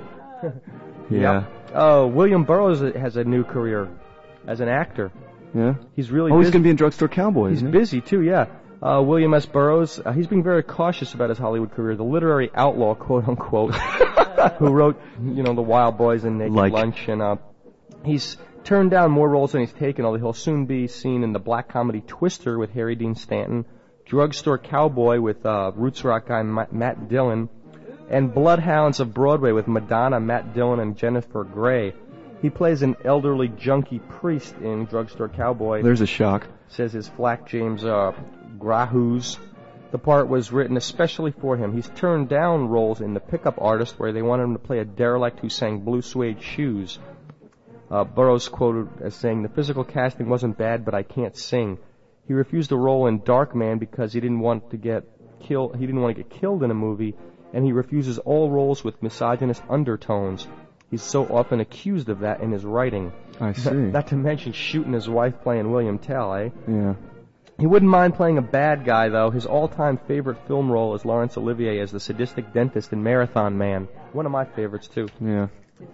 Yeah. Oh, William Burroughs has a new career as an actor. Yeah? He's really busy. He's going to be in Drugstore Cowboy, He's isn't he? busy, too, yeah. William S. Burroughs, he's being very cautious about his Hollywood career. The literary outlaw, quote-unquote, who wrote, The Wild Boys and Naked Lunch, and he's turned down more roles than he's taken, although he'll soon be seen in the black comedy Twister with Harry Dean Stanton, Drugstore Cowboy with roots rock guy Matt Dillon, and Bloodhounds of Broadway with Madonna, Matt Dillon, and Jennifer Grey. He plays an elderly junkie priest in Drugstore Cowboy. There's a shock. Says his flack James Grahus. The part was written especially for him. He's turned down roles in The Pickup Artist where they wanted him to play a derelict who sang Blue Suede Shoes. Burroughs quoted as saying, "The physical casting wasn't bad, but I can't sing." He refused a role in Darkman because he didn't want to get killed. He didn't want to get killed in a movie, and he refuses all roles with misogynist undertones. He's so often accused of that in his writing. I see. Not to mention shooting his wife playing William Tell, eh? Yeah. He wouldn't mind playing a bad guy, though. His all-time favorite film role is Laurence Olivier as the sadistic dentist in Marathon Man. One of my favorites, too. Yeah.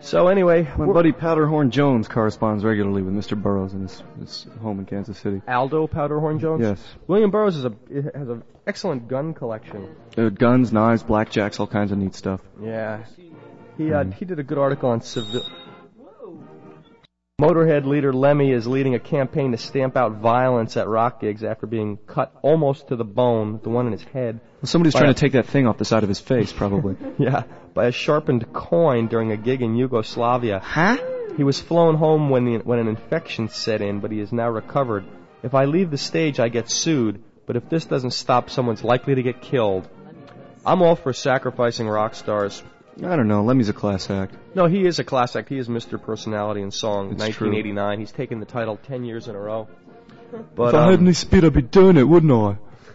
So anyway, my buddy Powderhorn Jones corresponds regularly with Mr. Burroughs in his home in Kansas City. Aldo Powderhorn Jones? Yes. William Burroughs has an excellent gun collection. Guns, knives, blackjacks, all kinds of neat stuff. Yeah. He did a good article on civil... Motorhead leader Lemmy is leading a campaign to stamp out violence at rock gigs after being cut almost to the bone, the one in his head. Well, somebody's trying to take that thing off the side of his face, probably. Yeah, by a sharpened coin during a gig in Yugoslavia. Huh? He was flown home when an infection set in, but he is now recovered. If I leave the stage, I get sued, but if this doesn't stop, someone's likely to get killed. I'm all for sacrificing rock stars. I don't know. Lemmy's a class act. No, he is a class act. He is Mr. Personality in Song, It's 1989. He's taken the title 10 years in a row. But, if I had any speed, I'd be doing it, wouldn't I?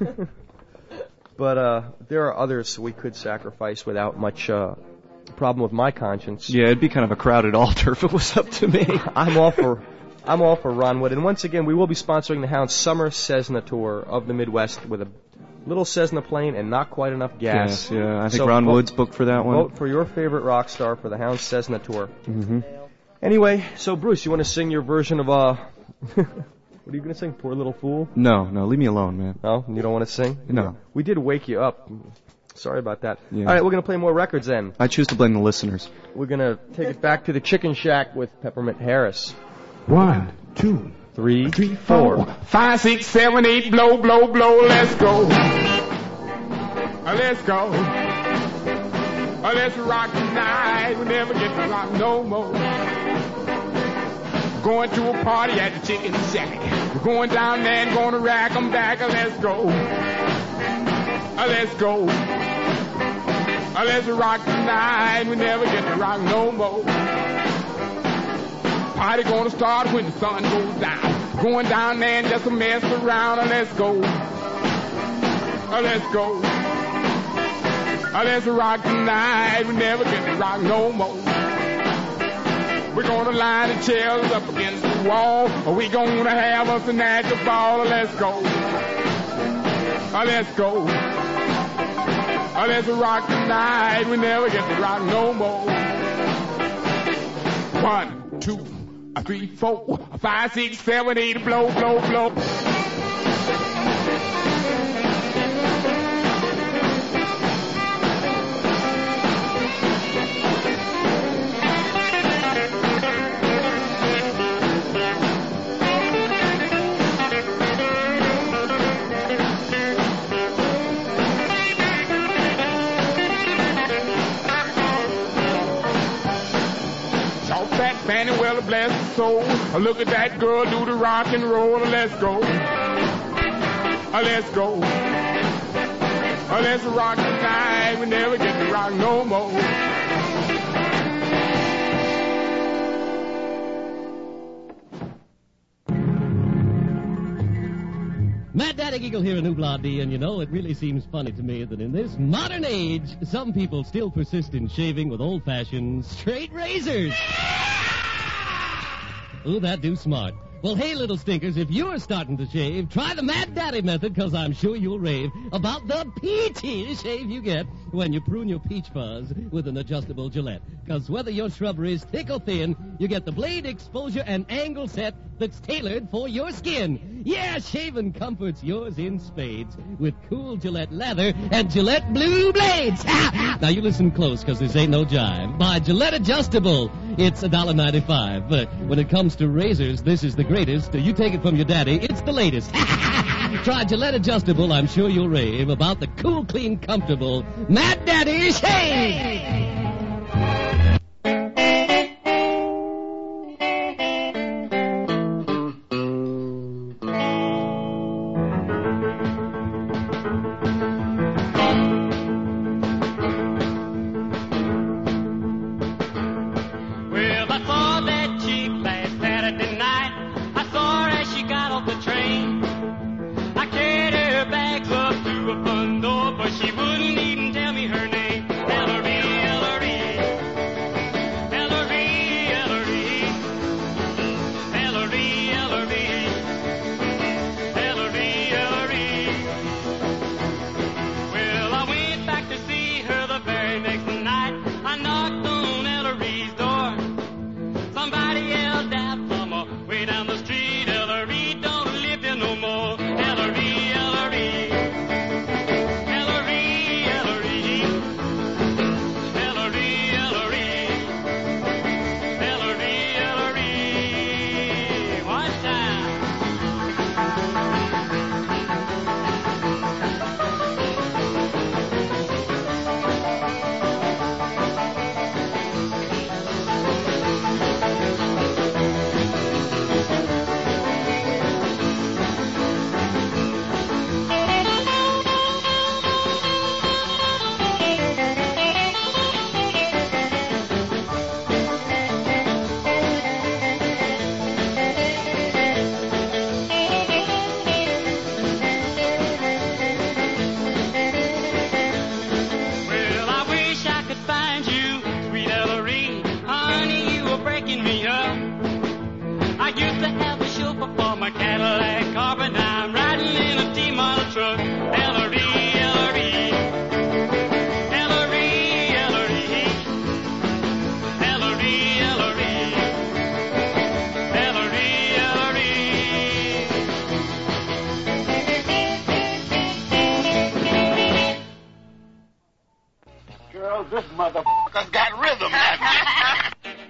But there are others we could sacrifice without much problem with my conscience. Yeah, it'd be kind of a crowded altar if it was up to me. I'm all for Ron Wood. And once again, we will be sponsoring the Hound's Summer Cessna Tour of the Midwest with a little Cessna plane and not quite enough gas. Yeah, I think Ron Wood's booked for that one. Vote for your favorite rock star for the Hound's Cessna Tour. Mm-hmm. Anyway, so Bruce, you want to sing your version of what are you going to sing? Poor Little Fool? No, leave me alone, man. No? You don't want to sing? No. We did wake you up. Sorry about that. Yeah. All right, we're going to play more records then. I choose to blame the listeners. We're going to take it back to the Chicken Shack with Peppermint Harris. 1, 2, 3, 4. 5, 6, 7, 8, blow, blow, blow, let's go. Let's go. Let's rock tonight. We never get to rock no more. Going to a party at the Chicken Shack. We're going down there and gonna rack 'em back. Let's go. Let's go. Let's rock tonight. We never get to rock no more. Party gonna start when the sun goes down. Going down there and just mess around. Let's go. Let's go. Let's rock tonight. We never get to rock no more. We're gonna line the chairs up against the wall. We gonna have us a natural ball. Let's go. Let's go. Let's rock tonight. We never get to rock no more. 1, 2, 3, 4, 5, 6, 7, 8, blow, blow, blow. Fanny, well, bless her soul. Look at that girl do the rock and roll. Let's go. Let's go. Let's rock tonight. We never get to rock no more. Mad Daddy Eagle here in Oobladi, and you know, it really seems funny to me that in this modern age, some people still persist in shaving with old-fashioned straight razors. Ooh, that do smart. Well, hey, little stinkers, if you're starting to shave, try the Mad Daddy method, because I'm sure you'll rave about the peachy shave you get when you prune your peach fuzz with an adjustable Gillette. Because whether your shrubbery is thick or thin, you get the blade exposure and angle set that's tailored for your skin. Yeah, shaving comfort's yours in spades with cool Gillette leather and Gillette blue blades. Now, you listen close, because this ain't no jive. Buy Gillette Adjustable. It's $1.95. But when it comes to razors, this is the greatest. You take it from your daddy, it's the latest. Try Gillette Adjustable. I'm sure you'll rave about the cool, clean, comfortable Mad Daddy shave. Next night, I knocked on Ellery's door. rhythm, damn you.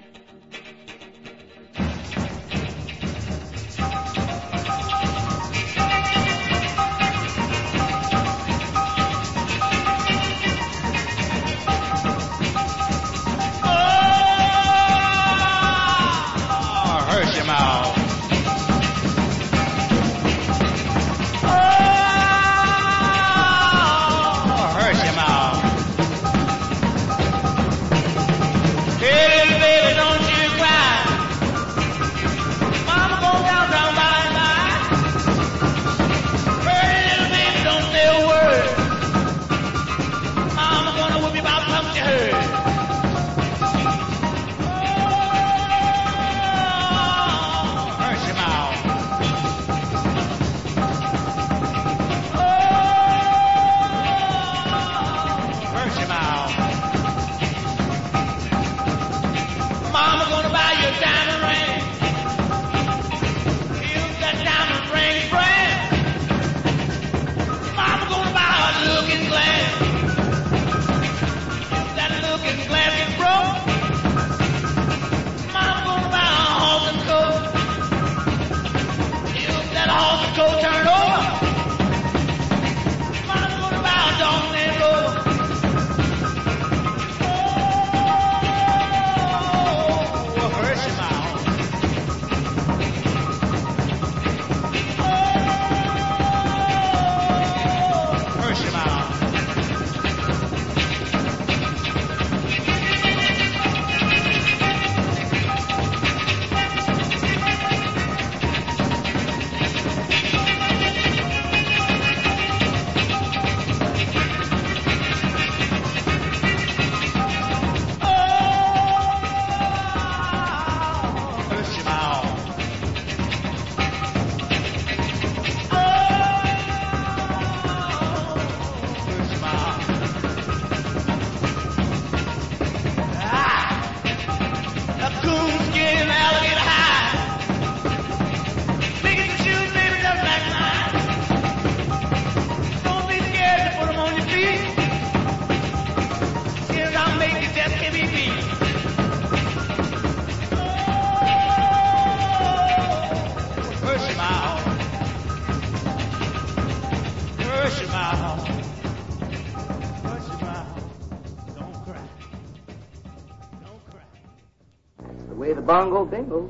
Bongo Bingles.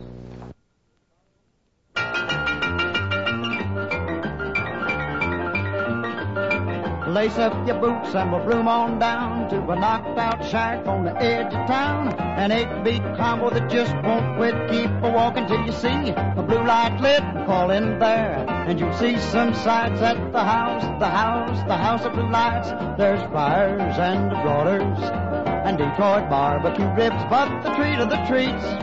Lace up your boots and we'll bloom on down to a knocked-out shack on the edge of town. An 8-beat combo that just won't quit. Keep a-walking till you see a blue light lit. Call in there and you'll see some sights at the house of blue lights. There's fires and brawlers and Detroit barbecue ribs, but the treat of the treats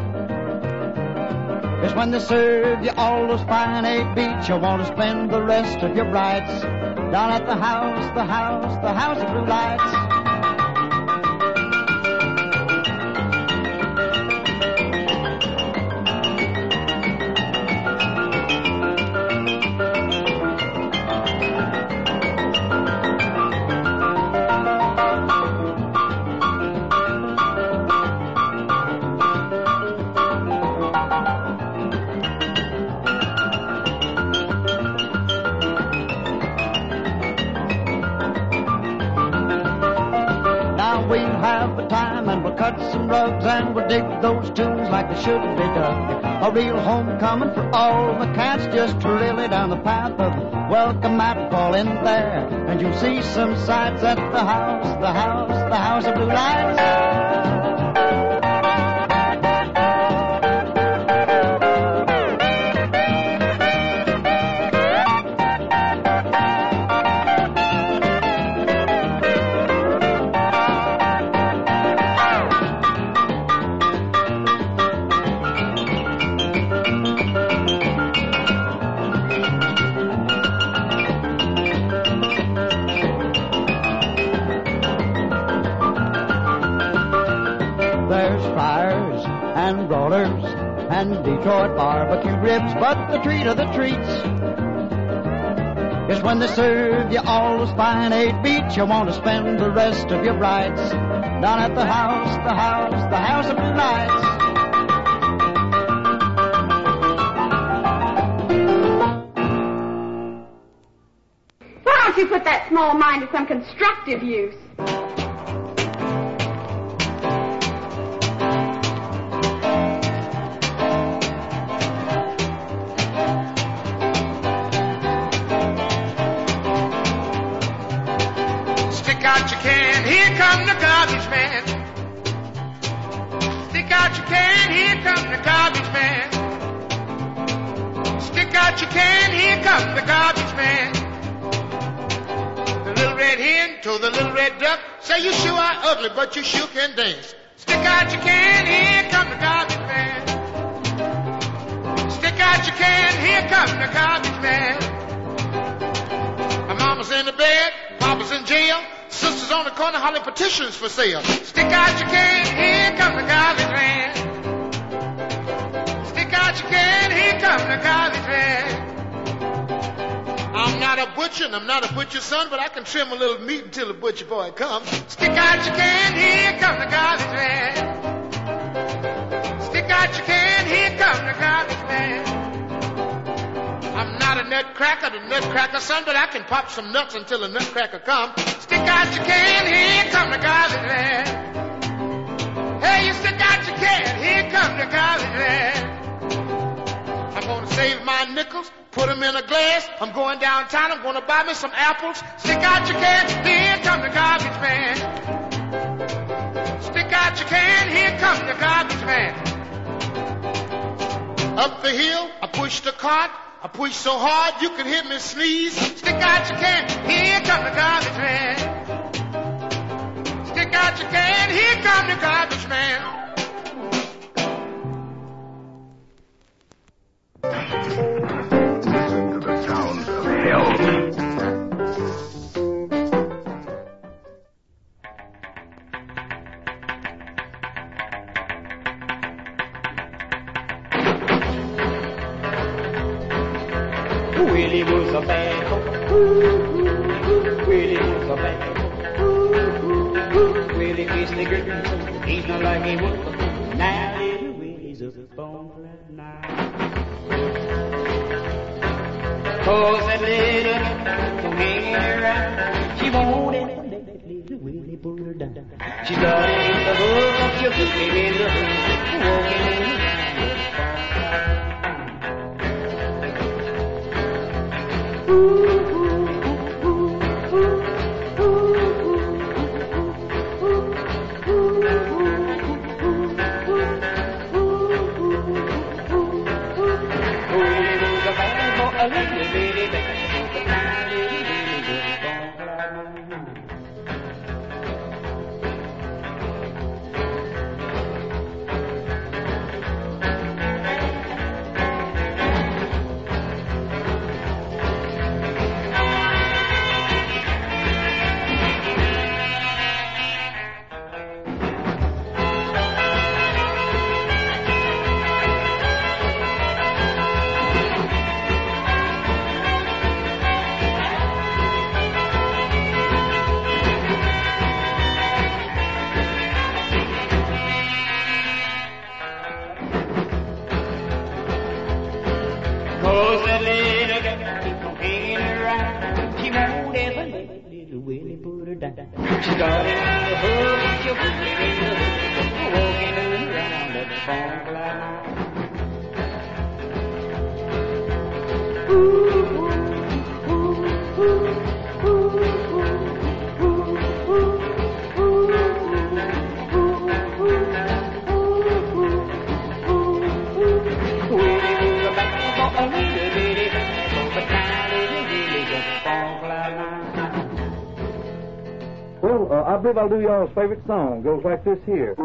is when they serve you all those fine 8 beats. You'll want to spend the rest of your brights down at the house of blue lights. Cut some rugs and we'll dig those tunes like they should be done. A real homecoming for all the cats, just really down the path of welcome mat. Fall in there and you'll see some sights at the house of blue lights. and Detroit barbecue ribs, but the treat of the treats It's when they serve you all those fine 8-beats, you want to spend the rest of your brights down at the house of blue lights. Why don't you put that small mind to some constructive use? Stick out your can, here come the garbage man. Stick out your can, here come the garbage man. Stick out your can, here come the garbage man. The little red hen told the little red duck, say you sure are ugly, but you sure can dance. Stick out your can, here come the garbage man. Stick out your can, here come the garbage man. My mama's in the bed, papa's in jail, sisters on the corner hollering petitions for sale. Stick out your can, here come the garbage man. Stick out your can, here come the garbage man. I'm not a butcher and I'm not a butcher's son, but I can trim a little meat until the butcher boy comes. Stick out your can, here come the garbage man. Stick out your can, here come the garbage man. I'm not a nutcracker, the nutcracker son, but I can pop some nuts until the nutcracker comes. Stick out your can, here come the garbage man. Hey, you stick out your can, here come the garbage man. I'm gonna save my nickels, put them in a glass. I'm going downtown, I'm gonna buy me some apples. Stick out your can, here come the garbage man. Stick out your can, here come the garbage man. Up the hill, I push the cart. I push so hard you can hear me sneeze. Stick out your can, here come the garbage man. Stick out your can, here come the garbage man. Listen to the sounds of hell. Willie was a bad boy. Willie was a bad boy. Willie kissed the girl, he's not like he was. Now little Willie's a bone flat now. Cause that little girl hanging around, she won't let little Willie pull her down. She got in the hook, she put him in the hook, walking around the I believe I'll do y'all's favorite song. Goes like this here.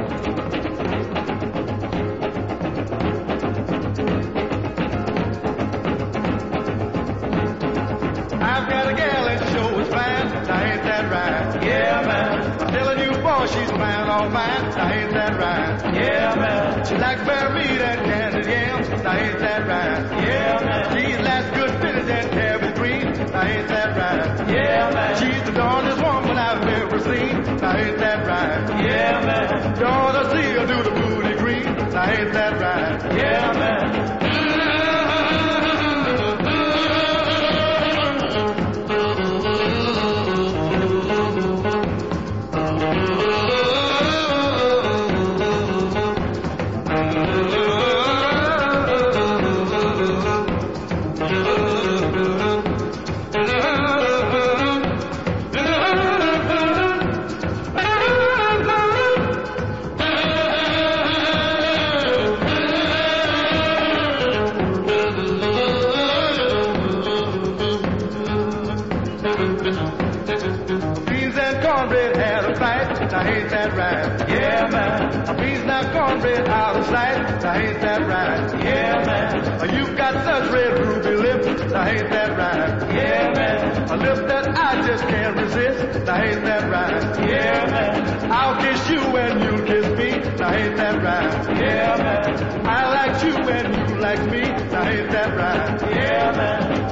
I've got a gal that sure is fine. Now ain't that right? Yeah, man. I'm telling you, boy, she's fine, all mine. Now ain't that right? Yeah, man. She likes bear meat and candied yams. Now ain't that right? Yeah, man. She's last good fitted and cabbage green. Now to do the booty green. Now ain't that right? Yeah, man. Now ain't that right? Yeah, man. A beans now cornbread out of sight. Now ain't that right? Yeah, man. You've got such red ruby lips. Now ain't that right? Yeah, man. A lip that I just can't resist. Now ain't that right? Yeah, man. I'll kiss you and you'll kiss me. Now ain't that right? Yeah, man. I like you and you like me. Now ain't that right? Yeah, man.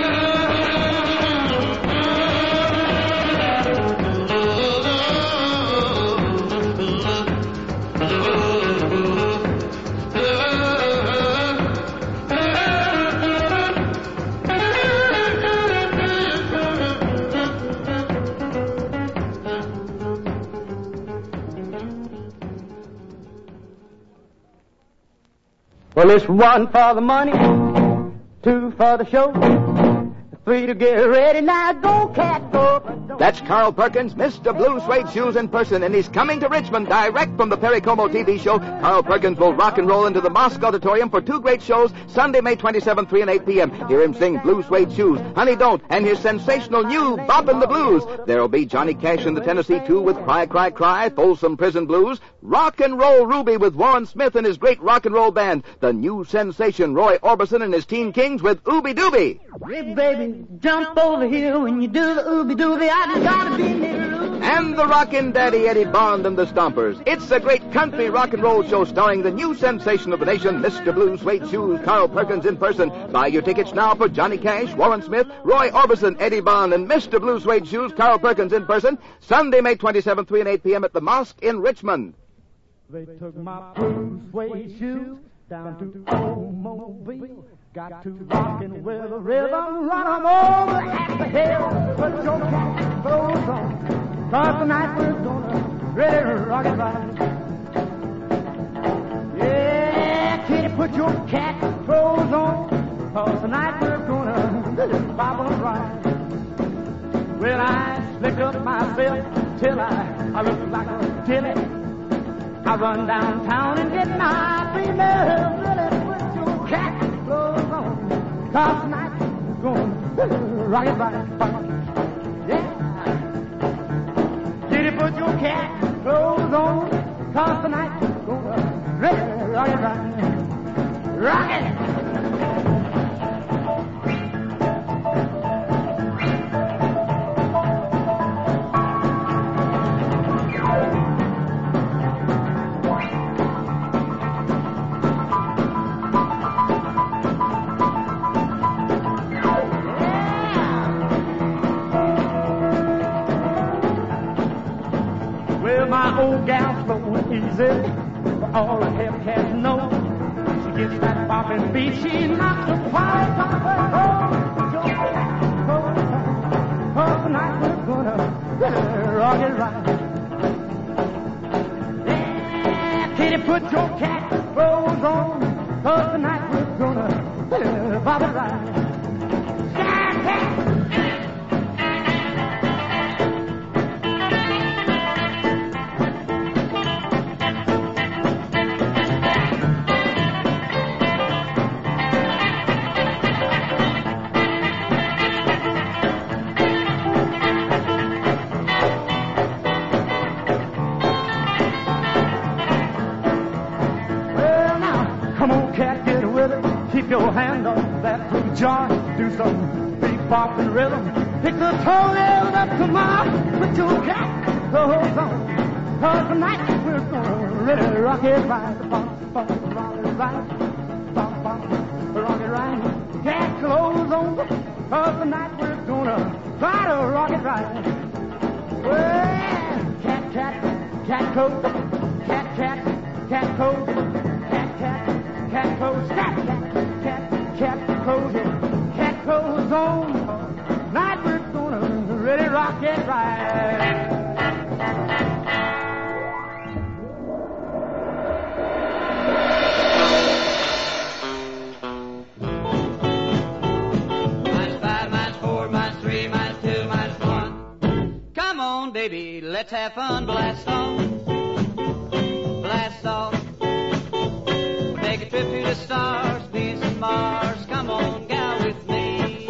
Well, it's 1 for the money, 2 for the show, 3 to get ready. Now go, cat, go. That's Carl Perkins, Mr. Blue Suede Shoes in person, and he's coming to Richmond direct from the Perry Como TV show. Carl Perkins will rock and roll into the Mosque Auditorium for 2 great shows, Sunday, May 27th, 3 and 8 p.m. Hear him sing Blue Suede Shoes, Honey Don't, and his sensational new Boppin' the Blues. There'll be Johnny Cash and the Tennessee 2 with Cry, Cry, Cry, Folsom Prison Blues, Rock and Roll Ruby with Warren Smith and his great rock and roll band, the new sensation Roy Orbison and his Teen Kings with Ooby Dooby. Hey, baby, jump over here when you do the ooby dooby. I just gotta be near. And the Rockin' Daddy Eddie Bond and the Stompers. It's a great country rock and roll show starring the new sensation of the nation, Mr. Blue Suede Shoes, Carl Perkins in person. Buy your tickets now for Johnny Cash, Warren Smith, Roy Orbison, Eddie Bond, and Mr. Blue Suede Shoes, Carl Perkins in person, Sunday, May 27th, 3 and 8 p.m. at the Mosque in Richmond. They took my blue suede shoes down to old Mobile. Got to rockin' with a rhythm, run 'em over at the hill. Put your cat clothes on, 'cause tonight we're gonna really rock it right. Yeah, kitty, put your cat clothes on, 'cause tonight we're gonna really bobble right. Well, I slick up myself till I look like a dilly. I run downtown and get my female. Really put your cat clothes on, 'cause tonight we're gonna rock it right. Yeah. Did you put your cat clothes on, 'cause tonight we're gonna really rock it right. Rock it. My old gal's flowing easy, but all the hell cats know. She gets that bopping beat, she knocks the quiet off her home. Oh, tonight we're gonna rock it right. Yeah, kitty, put your cat clothes on, 'cause tonight we're gonna bob it right. Cat, cat. Your hand on that blue jar, do some bebop and rhythm. Pick the toenails up to mom, put your cat clothes on, 'cause tonight we're gonna really rock it right. Bop, bop, rock it right. Bop, bop, rock it right. Cat clothes on, 'cause tonight we're gonna try to rock it right. Well, cat, cat, cat coat, cat, cat, cozy, cat cozy, cat cozy, cat cozy on. Night we're gonna really rock it right. Baby, let's have fun, blast off, blast off. Take a trip to the stars, Venus and Mars. Come on, gal, with me.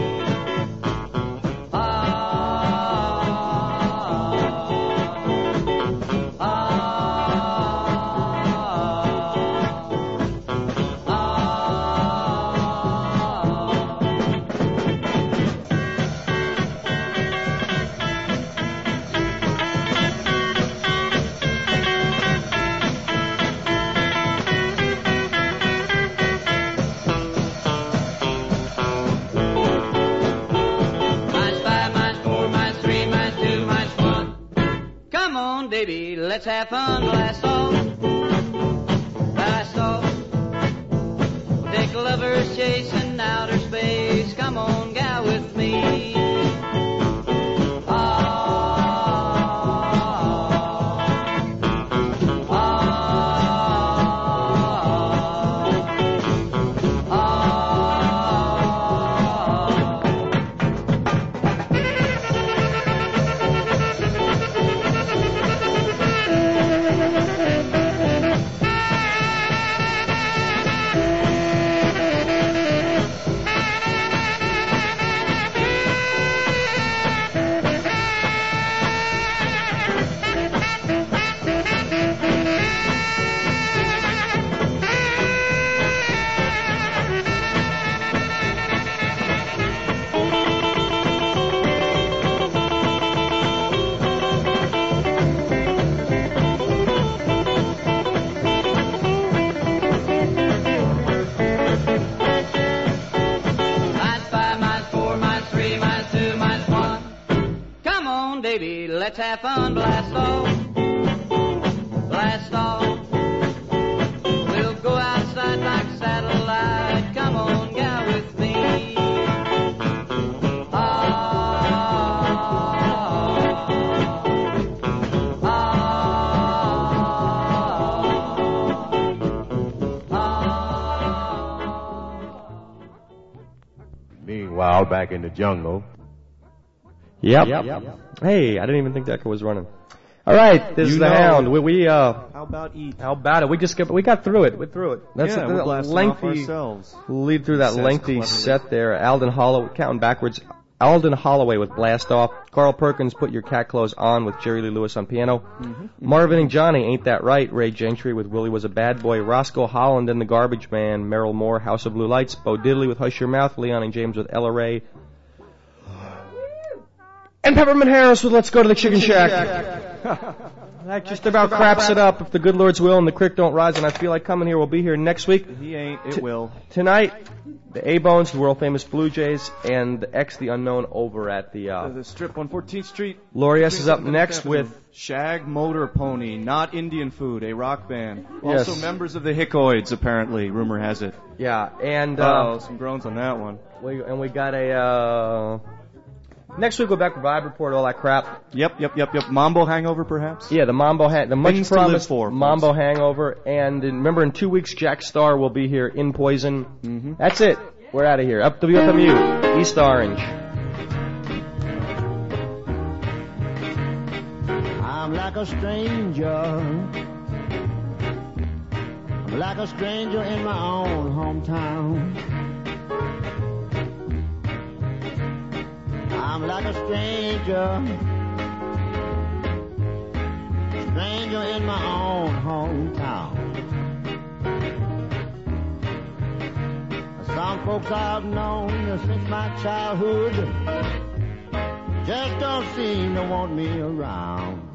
Baby, let's have fun, blast off, blast off. We'll take a lover's chase in outer space. Come on, gal, with me. Let's have fun, blast off, blast off. We'll go outside like satellite. Come on, gal, with me. Meanwhile, back in the jungle. Yep. Hey, I didn't even think Decker was running. All right, this is the Hound. How about eat? How about it? We got through it. We're through it. That's yeah, we're blasting lengthy. Off ourselves. Lead through that lengthy set there. Alden Holloway, counting backwards. Alden Holloway with Blast Off. Carl Perkins, Put Your Cat Clothes On with Jerry Lee Lewis on piano. Marvin and Johnny, Ain't That Right. Ray Gentry with Willie Was a Bad Boy. Roscoe Holland and the Garbage Man. Merrill Moore, House of Blue Lights. Bo Diddley with Hush Your Mouth. Leon and James with Ella Ray. And Peppermint Harris with Let's Go to the Chicken Shack. That just about craps it up. If the good Lord's will and the creek don't rise and I feel like coming here, we'll be here next week. He ain't, it will. Tonight, the A-Bones, the world-famous Blue Jays, and the X, the Unknown, over at the Strip on 14th Street. Laurie S. is up next with Shag Motor Pony, Not Indian Food, a rock band. Yes. Also members of the Hickoids, apparently, rumor has it. Yeah, and some groans on that one. We got a next week we'll back with Vibe Report, all that crap. Yep. Mambo Hangover, perhaps? Yeah, the much promised for, Mambo Hangover. And remember, in 2 weeks, Jack Starr will be here in Poison. That's it. We're out of here. Up WFMU, East Orange. I'm like a stranger. I'm like a stranger in my own hometown. I'm like a stranger in my own hometown. Some folks I've known since my childhood just don't seem to want me around.